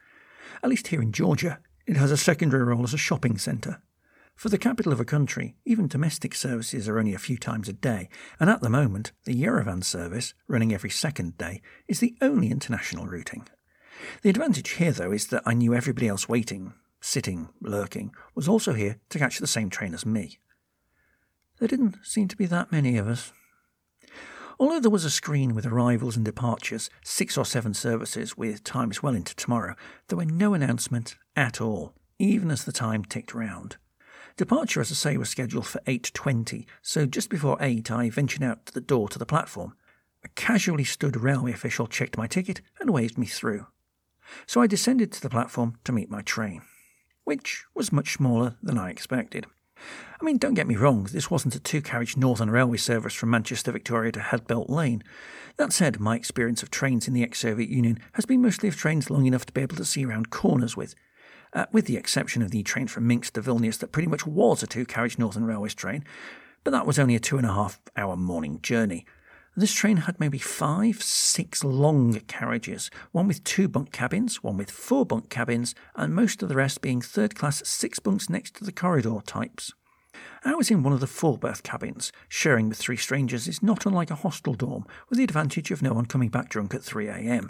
At least here in Georgia, it has a secondary role as a shopping centre. For the capital of a country, even domestic services are only a few times a day, and at the moment, the Yerevan service, running every second day, is the only international routing. The advantage here, though, is that I knew everybody else waiting, sitting, lurking, was also here to catch the same train as me. There didn't seem to be that many of us. Although there was a screen with arrivals and departures, six or seven services with times well into tomorrow, there were no announcement at all, even as the time ticked round. Departure, as I say, was scheduled for eight twenty, so just before eight I ventured out to the door to the platform. A casually stood railway official checked my ticket and waved me through. So I descended to the platform to meet my train, which was much smaller than I expected. I mean, don't get me wrong, this wasn't a two-carriage Northern Railway service from Manchester Victoria to Headbelt Lane. That said, my experience of trains in the ex-Soviet Union has been mostly of trains long enough to be able to see round corners with, uh, with the exception of the train from Minsk to Vilnius that pretty much was a two-carriage Northern Railways train, but that was only a two-and-a-half-hour morning journey. This train had maybe five, six long carriages, one with two bunk cabins, one with four bunk cabins, and most of the rest being third-class six bunks next to the corridor types. I was in one of the four-berth cabins. Sharing with three strangers is not unlike a hostel dorm, with the advantage of no one coming back drunk at three a.m.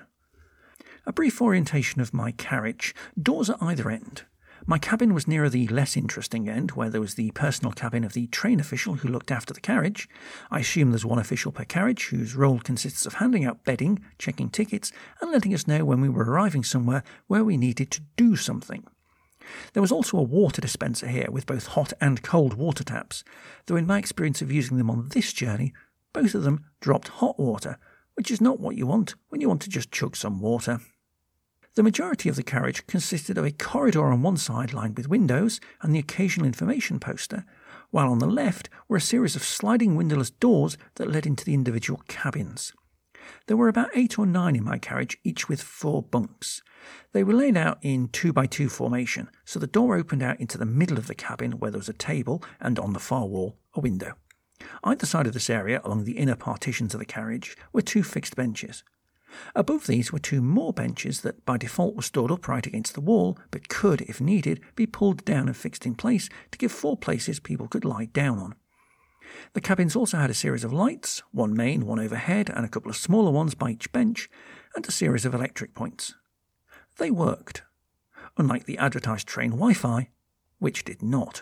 A brief orientation of my carriage, doors at either end. My cabin was nearer the less interesting end, where there was the personal cabin of the train official who looked after the carriage. I assume there's one official per carriage, whose role consists of handing out bedding, checking tickets, and letting us know when we were arriving somewhere where we needed to do something. There was also a water dispenser here, with both hot and cold water taps, though in my experience of using them on this journey, both of them dropped hot water, which is not what you want when you want to just chug some water. The majority of the carriage consisted of a corridor on one side lined with windows and the occasional information poster, while on the left were a series of sliding windowless doors that led into the individual cabins. There were about eight or nine in my carriage, each with four bunks. They were laid out in two by two formation, so the door opened out into the middle of the cabin where there was a table and on the far wall a window. Either side of this area, along the inner partitions of the carriage, were two fixed benches. Above these were two more benches that by default were stored upright against the wall, but could, if needed, be pulled down and fixed in place to give four places people could lie down on. The cabins also had a series of lights, one main, one overhead, and a couple of smaller ones by each bench, and a series of electric points. They worked, unlike the advertised train Wi-Fi, which did not.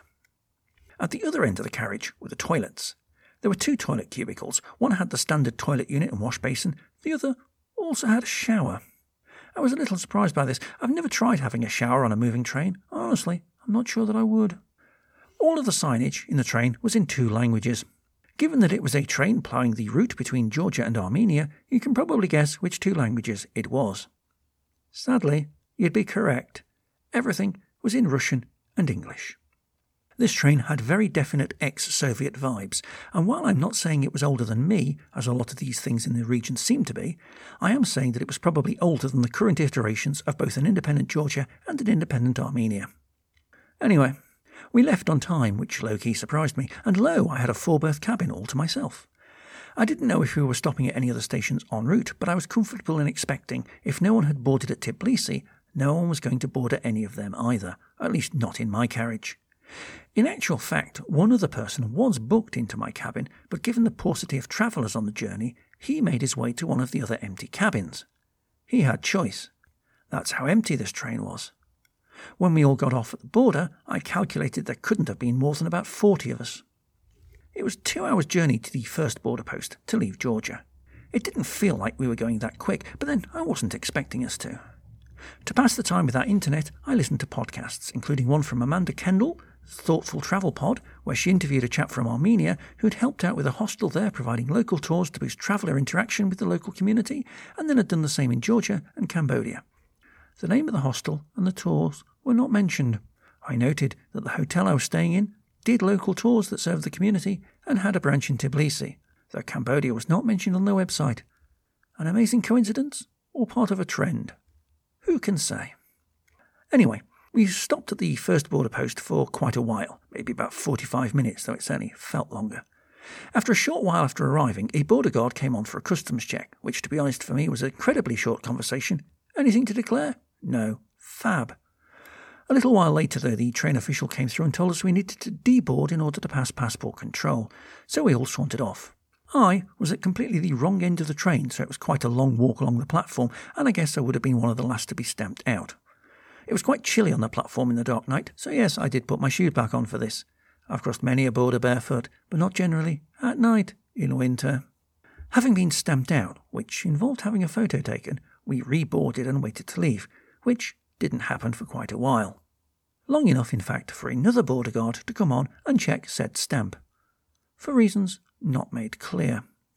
At the other end of the carriage were the toilets. There were two toilet cubicles. One had the standard toilet unit and wash basin, the other also had a shower. I was a little surprised by this. I've never tried having a shower on a moving train. Honestly, I'm not sure that I would. All of the signage in the train was in two languages. Given that it was a train ploughing the route between Georgia and Armenia, you can probably guess which two languages it was. Sadly, you'd be correct. Everything was in Russian and English. This train had very definite ex-Soviet vibes, and while I'm not saying it was older than me, as a lot of these things in the region seem to be, I am saying that it was probably older than the current iterations of both an independent Georgia and an independent Armenia. Anyway, we left on time, which low-key surprised me, and lo, I had a four-berth cabin all to myself. I didn't know if we were stopping at any other stations en route, but I was comfortable in expecting, if no one had boarded at Tbilisi, no one was going to board at any of them either, at least not in my carriage. In actual fact, one other person was booked into my cabin, but given the paucity of travellers on the journey, he made his way to one of the other empty cabins. He had choice. That's how empty this train was. When we all got off at the border, I calculated there couldn't have been more than about forty of us. It was two hours' journey to the first border post to leave Georgia. It didn't feel like we were going that quick, but then I wasn't expecting us to. To pass the time without internet, I listened to podcasts, including one from Amanda Kendall, Thoughtful Travel Pod, where she interviewed a chap from Armenia who'd helped out with a hostel there providing local tours to boost traveller interaction with the local community, and then had done the same in Georgia and Cambodia. The name of the hostel and the tours were not mentioned. I noted that the hotel I was staying in did local tours that served the community and had a branch in Tbilisi, though Cambodia was not mentioned on their website. An amazing coincidence or part of a trend? Who can say? Anyway, we stopped at the first border post for quite a while, maybe about forty-five minutes, though it certainly felt longer. After a short while after arriving, a border guard came on for a customs check, which to be honest for me was an incredibly short conversation. Anything to declare? No. Fab. A little while later, though, the train official came through and told us we needed to deboard in order to pass passport control, so we all sauntered off. I was at completely the wrong end of the train, so it was quite a long walk along the platform, and I guess I would have been one of the last to be stamped out. It was quite chilly on the platform in the dark night, so yes, I did put my shoes back on for this. I've crossed many a border barefoot, but not generally at night in winter. Having been stamped out, which involved having a photo taken, we reboarded and waited to leave, which didn't happen for quite a while. Long enough, in fact, for another border guard to come on and check said stamp. For reasons not made clear.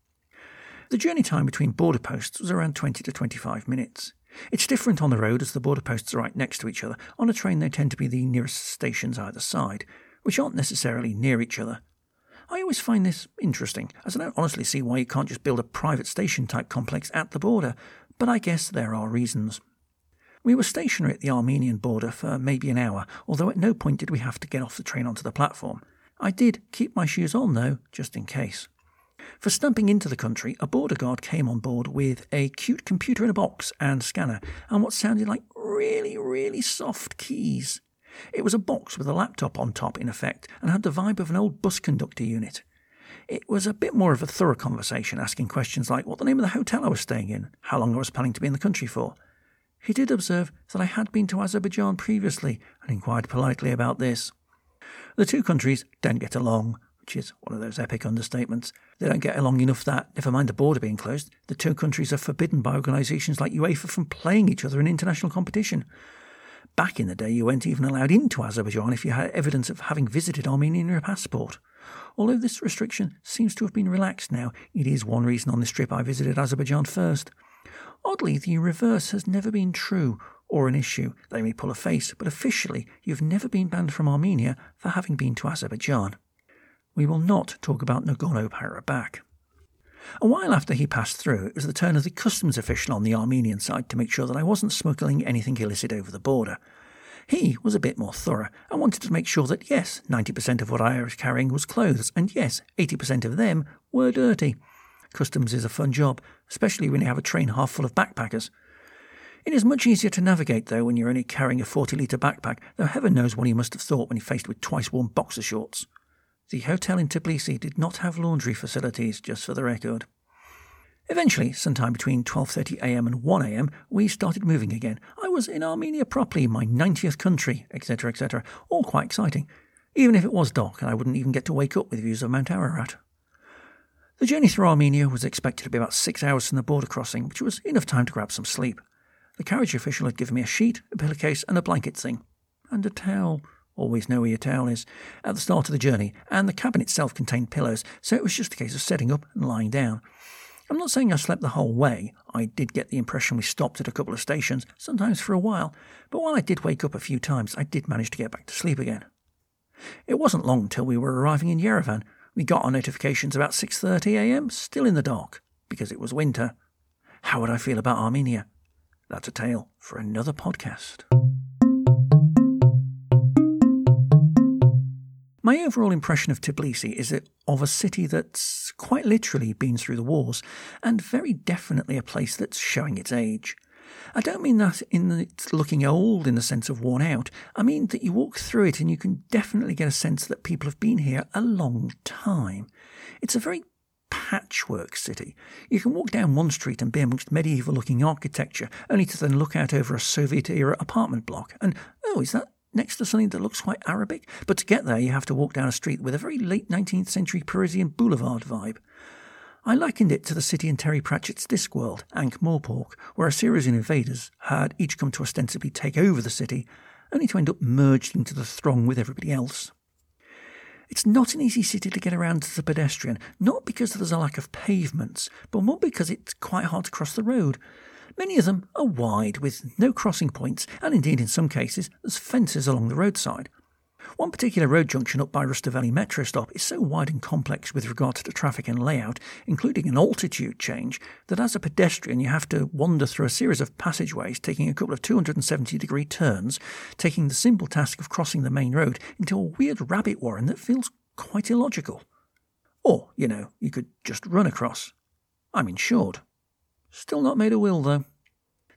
The journey time between border posts was around twenty to twenty-five minutes. It's different on the road as the border posts are right next to each other. On a train they tend to be the nearest stations either side, which aren't necessarily near each other. I always find this interesting, as I don't honestly see why you can't just build a private station-type complex at the border, but I guess there are reasons. We were stationary at the Armenian border for maybe an hour, although at no point did we have to get off the train onto the platform. I did keep my shoes on, though, just in case. For stamping into the country, a border guard came on board with a cute computer in a box and scanner, and what sounded like really, really soft keys. It was a box with a laptop on top, in effect, and had the vibe of an old bus conductor unit. It was a bit more of a thorough conversation, asking questions like what the name of the hotel I was staying in, how long I was planning to be in the country for. He did observe that I had been to Azerbaijan previously, and inquired politely about this. The two countries don't get along, which is one of those epic understatements. They don't get along enough that, never mind the border being closed, the two countries are forbidden by organisations like UEFA from playing each other in international competition. Back in the day, you weren't even allowed into Azerbaijan if you had evidence of having visited Armenia in your passport. Although this restriction seems to have been relaxed now, it is one reason on this trip I visited Azerbaijan first. Oddly, the reverse has never been true or an issue. They may pull a face, but officially you've never been banned from Armenia for having been to Azerbaijan. We will not talk about Nagorno-Karabakh. A while after he passed through, it was the turn of the customs official on the Armenian side to make sure that I wasn't smuggling anything illicit over the border. He was a bit more thorough and wanted to make sure that yes, ninety percent of what I was carrying was clothes, and yes, eighty percent of them were dirty. Customs is a fun job, especially when you have a train half full of backpackers. It is much easier to navigate, though, when you're only carrying a forty-litre backpack, though heaven knows what he must have thought when he faced with twice-worn boxer shorts. The hotel in Tbilisi did not have laundry facilities, just for the record. Eventually, sometime between twelve thirty a m and one a m, we started moving again. I was in Armenia properly, my ninetieth country, et cetera, et cetera. All quite exciting, even if it was dark and I wouldn't even get to wake up with views of Mount Ararat. The journey through Armenia was expected to be about six hours from the border crossing, which was enough time to grab some sleep. The carriage official had given me a sheet, a pillowcase and a blanket thing. And a towel. Always know where your towel is. At the start of the journey, and the cabin itself contained pillows, so it was just a case of setting up and lying down. I'm not saying I slept the whole way. I did get the impression we stopped at a couple of stations, sometimes for a while, but while I did wake up a few times, I did manage to get back to sleep again. It wasn't long till we were arriving in Yerevan. We got our notifications about six thirty a m, still in the dark, because it was winter. How would I feel about Armenia? That's a tale for another podcast. My overall impression of Tbilisi is of a city that's quite literally been through the wars, and very definitely a place that's showing its age. I don't mean that in that it's looking old in the sense of worn out. I mean that you walk through it and you can definitely get a sense that people have been here a long time. It's a very patchwork city. You can walk down one street and be amongst medieval-looking architecture, only to then look out over a Soviet-era apartment block, and, oh, is that next to something that looks quite Arabic? But to get there, you have to walk down a street with a very late nineteenth century Parisian boulevard vibe. I likened it to the city in Terry Pratchett's Discworld, Ankh-Morpork, where a series of invaders had each come to ostensibly take over the city, only to end up merged into the throng with everybody else. It's not an easy city to get around as a pedestrian, not because there's a lack of pavements, but more because it's quite hard to cross the road. Many of them are wide, with no crossing points, and indeed in some cases there's fences along the roadside. One particular road junction up by Rustaveli metro stop is so wide and complex with regard to the traffic and layout, including an altitude change, that as a pedestrian you have to wander through a series of passageways, taking a couple of two hundred seventy degree turns, taking the simple task of crossing the main road into a weird rabbit warren that feels quite illogical. Or, you know, you could just run across. I'm insured. Still not made a will, though.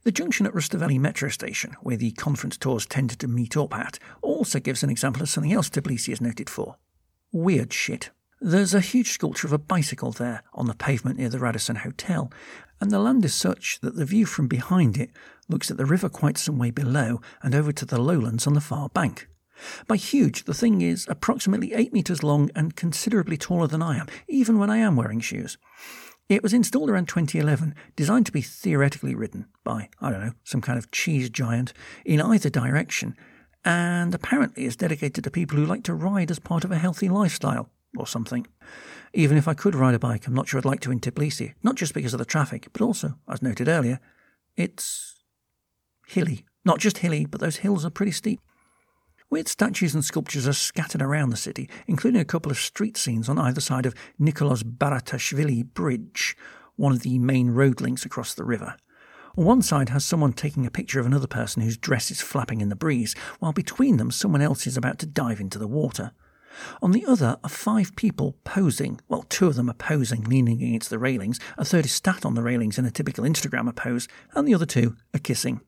The junction at Rustaveli metro station, where the conference tours tended to meet up at, also gives an example of something else Tbilisi is noted for. Weird shit. There's a huge sculpture of a bicycle there on the pavement near the Radisson Hotel, and the land is such that the view from behind it looks at the river quite some way below and over to the lowlands on the far bank. By huge, the thing is approximately eight metres long and considerably taller than I am, even when I am wearing shoes. It was installed around twenty eleven, designed to be theoretically ridden by, I don't know, some kind of cheese giant in either direction, and apparently is dedicated to people who like to ride as part of a healthy lifestyle, or something. Even if I could ride a bike, I'm not sure I'd like to in Tbilisi, not just because of the traffic, but also, as noted earlier, it's hilly. Not just hilly, but those hills are pretty steep. Weird statues and sculptures are scattered around the city, including a couple of street scenes on either side of Nicholas Baratashvili Bridge, one of the main road links across the river. On one side has someone taking a picture of another person whose dress is flapping in the breeze, while between them someone else is about to dive into the water. On the other are five people posing. Well, two of them are posing, leaning against the railings, a third is sat on the railings in a typical Instagrammer pose, and the other two are kissing.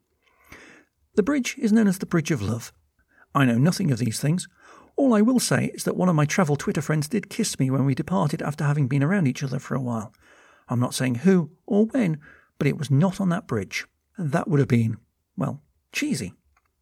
The bridge is known as the Bridge of Love. I know nothing of these things. All I will say is that one of my travel Twitter friends did kiss me when we departed after having been around each other for a while. I'm not saying who or when, but it was not on that bridge. That would have been, well, cheesy.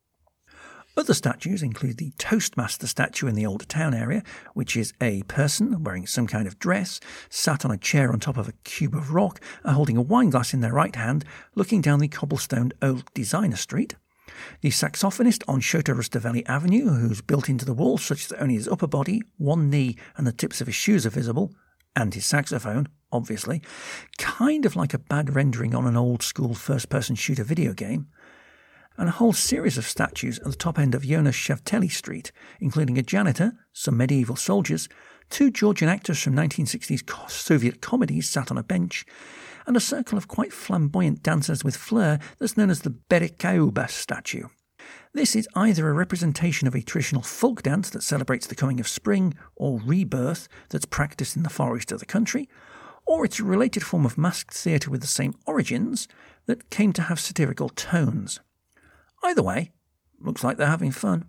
Other statues include the Toastmaster statue in the Older Town area, which is a person wearing some kind of dress, sat on a chair on top of a cube of rock, and holding a wine glass in their right hand, looking down the cobblestoned Old Designer Street. The saxophonist on Shota Rustaveli Avenue, who's built into the wall such that only his upper body, one knee, and the tips of his shoes are visible, and his saxophone, obviously, kind of like a bad rendering on an old-school first-person shooter video game. And a whole series of statues at the top end of Jonas Shavteli Street, including a janitor, some medieval soldiers, two Georgian actors from nineteen sixties Soviet comedies sat on a bench, and a circle of quite flamboyant dancers with flair that's known as the Berikauba statue. This is either a representation of a traditional folk dance that celebrates the coming of spring or rebirth that's practiced in the far east of the country, or it's a related form of masked theatre with the same origins that came to have satirical tones. Either way, looks like they're having fun.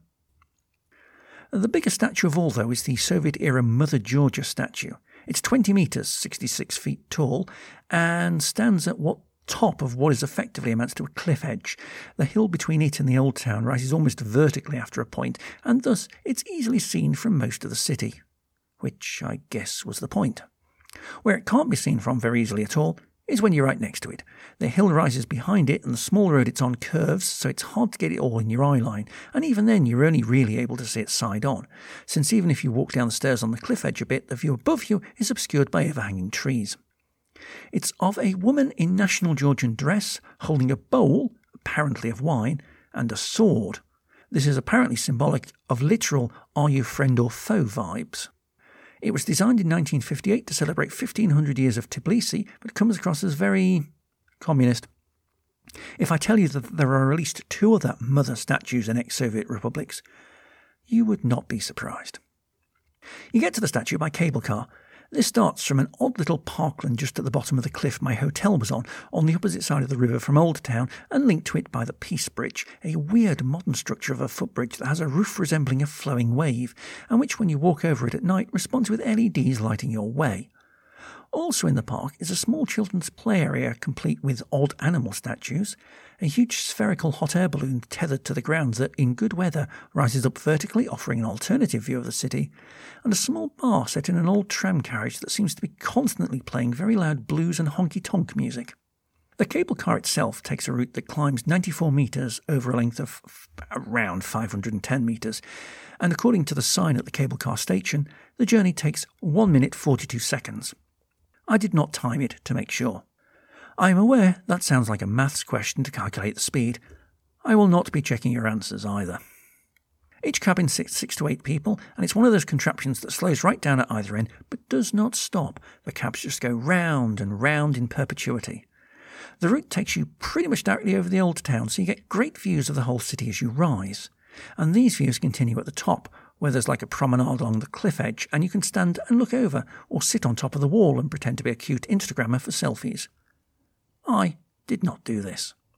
The biggest statue of all, though, is the Soviet-era Mother Georgia statue. It's twenty metres, sixty-six feet tall, and stands at what top of what is effectively amounts to a cliff edge. The hill between it and the old town rises almost vertically after a point, and thus it's easily seen from most of the city. Which, I guess, was the point. Where it can't be seen from very easily at all is when you're right next to it. The hill rises behind it and the small road it's on curves, so it's hard to get it all in your eye line, and even then you're only really able to see it side on, since even if you walk down the stairs on the cliff edge a bit, the view above you is obscured by overhanging trees. It's of a woman in national Georgian dress, holding a bowl, apparently of wine, and a sword. This is apparently symbolic of literal are you friend or foe vibes. It was designed in nineteen fifty-eight to celebrate fifteen hundred years of Tbilisi, but comes across as very communist. If I tell you that there are at least two other mother statues in ex-Soviet republics, you would not be surprised. You get to the statue by cable car. This starts from an odd little parkland just at the bottom of the cliff my hotel was on, on the opposite side of the river from Old Town, and linked to it by the Peace Bridge, a weird modern structure of a footbridge that has a roof resembling a flowing wave, and which when you walk over it at night responds with L E Ds lighting your way. Also in the park is a small children's play area complete with odd animal statues, a huge spherical hot air balloon tethered to the ground that, in good weather, rises up vertically, offering an alternative view of the city, and a small bar set in an old tram carriage that seems to be constantly playing very loud blues and honky-tonk music. The cable car itself takes a route that climbs ninety-four metres over a length of f- around five hundred ten metres, and according to the sign at the cable car station, the journey takes one minute forty-two seconds. I did not time it to make sure. I am aware that sounds like a maths question to calculate the speed. I will not be checking your answers either. Each cabin sits six to eight people, and it's one of those contraptions that slows right down at either end, but does not stop. The cabs just go round and round in perpetuity. The route takes you pretty much directly over the old town, so you get great views of the whole city as you rise. And these views continue at the top, where there's like a promenade along the cliff edge, and you can stand and look over, or sit on top of the wall and pretend to be a cute Instagrammer for selfies. I did not do this.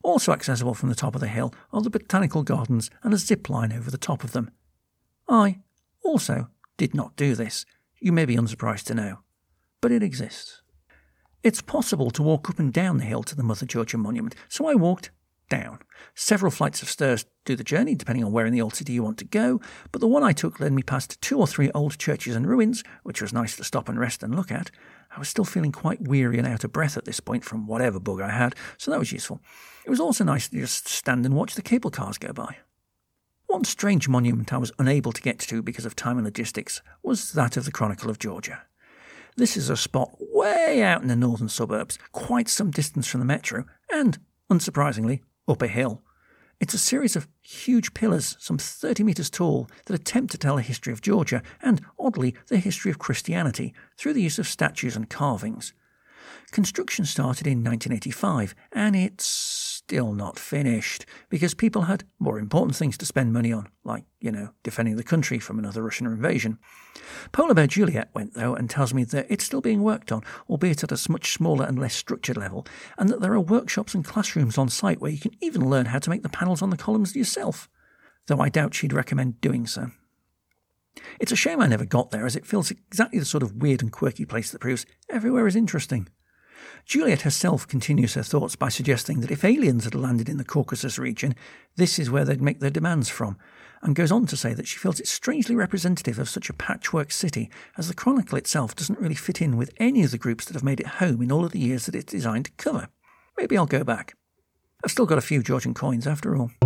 Also accessible from the top of the hill are the botanical gardens and a zip line over the top of them. I also did not do this, you may be unsurprised to know, but it exists. It's possible to walk up and down the hill to the Mother Georgia Monument, so I walked down. Several flights of stairs do the journey, depending on where in the old city you want to go, but the one I took led me past two or three old churches and ruins, which was nice to stop and rest and look at. I was still feeling quite weary and out of breath at this point from whatever bug I had, so that was useful. It was also nice to just stand and watch the cable cars go by. One strange monument I was unable to get to because of time and logistics was that of the Chronicle of Georgia. This is a spot way out in the northern suburbs, quite some distance from the metro, and, unsurprisingly, up a hill. It's a series of huge pillars, some thirty metres tall, that attempt to tell the history of Georgia and, oddly, the history of Christianity through the use of statues and carvings. Construction started in nineteen eighty-five, and it's still not finished, because people had more important things to spend money on, like, you know, defending the country from another Russian invasion. Polar Bear Juliet went, though, and tells me that it's still being worked on, albeit at a much smaller and less structured level, and that there are workshops and classrooms on site where you can even learn how to make the panels on the columns yourself, though I doubt she'd recommend doing so. It's a shame I never got there, as it feels exactly the sort of weird and quirky place that proves everywhere is interesting. Juliet herself continues her thoughts by suggesting that if aliens had landed in the Caucasus region, this is where they'd make their demands from, and goes on to say that she feels it's strangely representative of such a patchwork city, as the Chronicle itself doesn't really fit in with any of the groups that have made it home in all of the years that it's designed to cover. Maybe I'll go back. I've still got a few Georgian coins after all.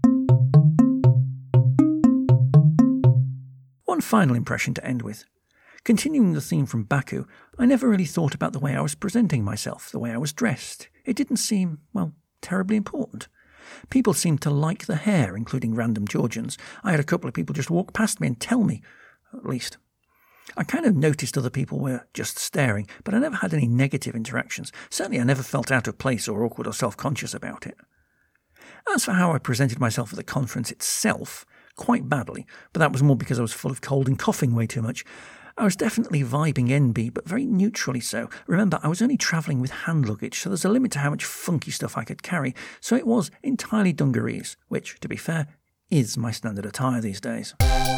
One final impression to end with. Continuing the theme from Baku, I never really thought about the way I was presenting myself, the way I was dressed. It didn't seem, well, terribly important. People seemed to like the hair, including random Georgians. I had a couple of people just walk past me and tell me, at least. I kind of noticed other people were just staring, but I never had any negative interactions. Certainly I never felt out of place or awkward or self-conscious about it. As for how I presented myself at the conference itself, quite badly, but that was more because I was full of cold and coughing way too much. I was definitely vibing N B, but very neutrally so. Remember, I was only travelling with hand luggage, so there's a limit to how much funky stuff I could carry, so it was entirely dungarees, which, to be fair, is my standard attire these days.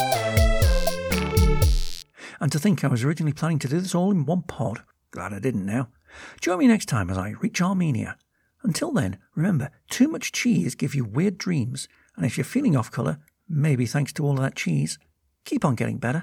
And to think I was originally planning to do this all in one pod. Glad I didn't now. Join me next time as I reach Armenia. Until then, remember, too much cheese gives you weird dreams, and if you're feeling off colour, maybe thanks to all of that cheese, keep on getting better.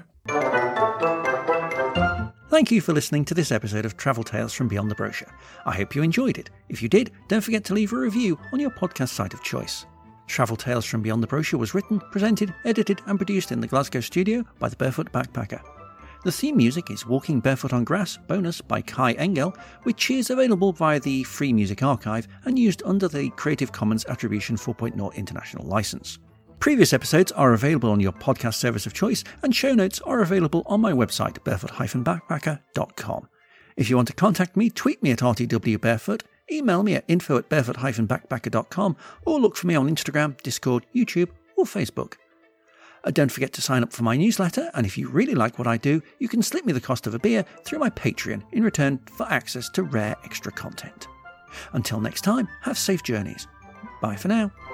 Thank you for listening to this episode of Travel Tales from Beyond the Brochure. I hope you enjoyed it. If you did, don't forget to leave a review on your podcast site of choice. Travel Tales from Beyond the Brochure was written, presented, edited and produced in the Glasgow studio by the Barefoot Backpacker. The theme music is Walking Barefoot on Grass, bonus by Kai Engel, which is available via the Free Music Archive and used under the Creative Commons Attribution four point oh International License. Previous episodes are available on your podcast service of choice, and show notes are available on my website, barefoot dash backpacker dot com. If you want to contact me, tweet me at R T W Barefoot, email me at info at barefoot dash backpacker dot com, or look for me on Instagram, Discord, YouTube, or Facebook. Uh, don't forget to sign up for my newsletter, and if you really like what I do, you can slip me the cost of a beer through my Patreon in return for access to rare extra content. Until next time, have safe journeys. Bye for now.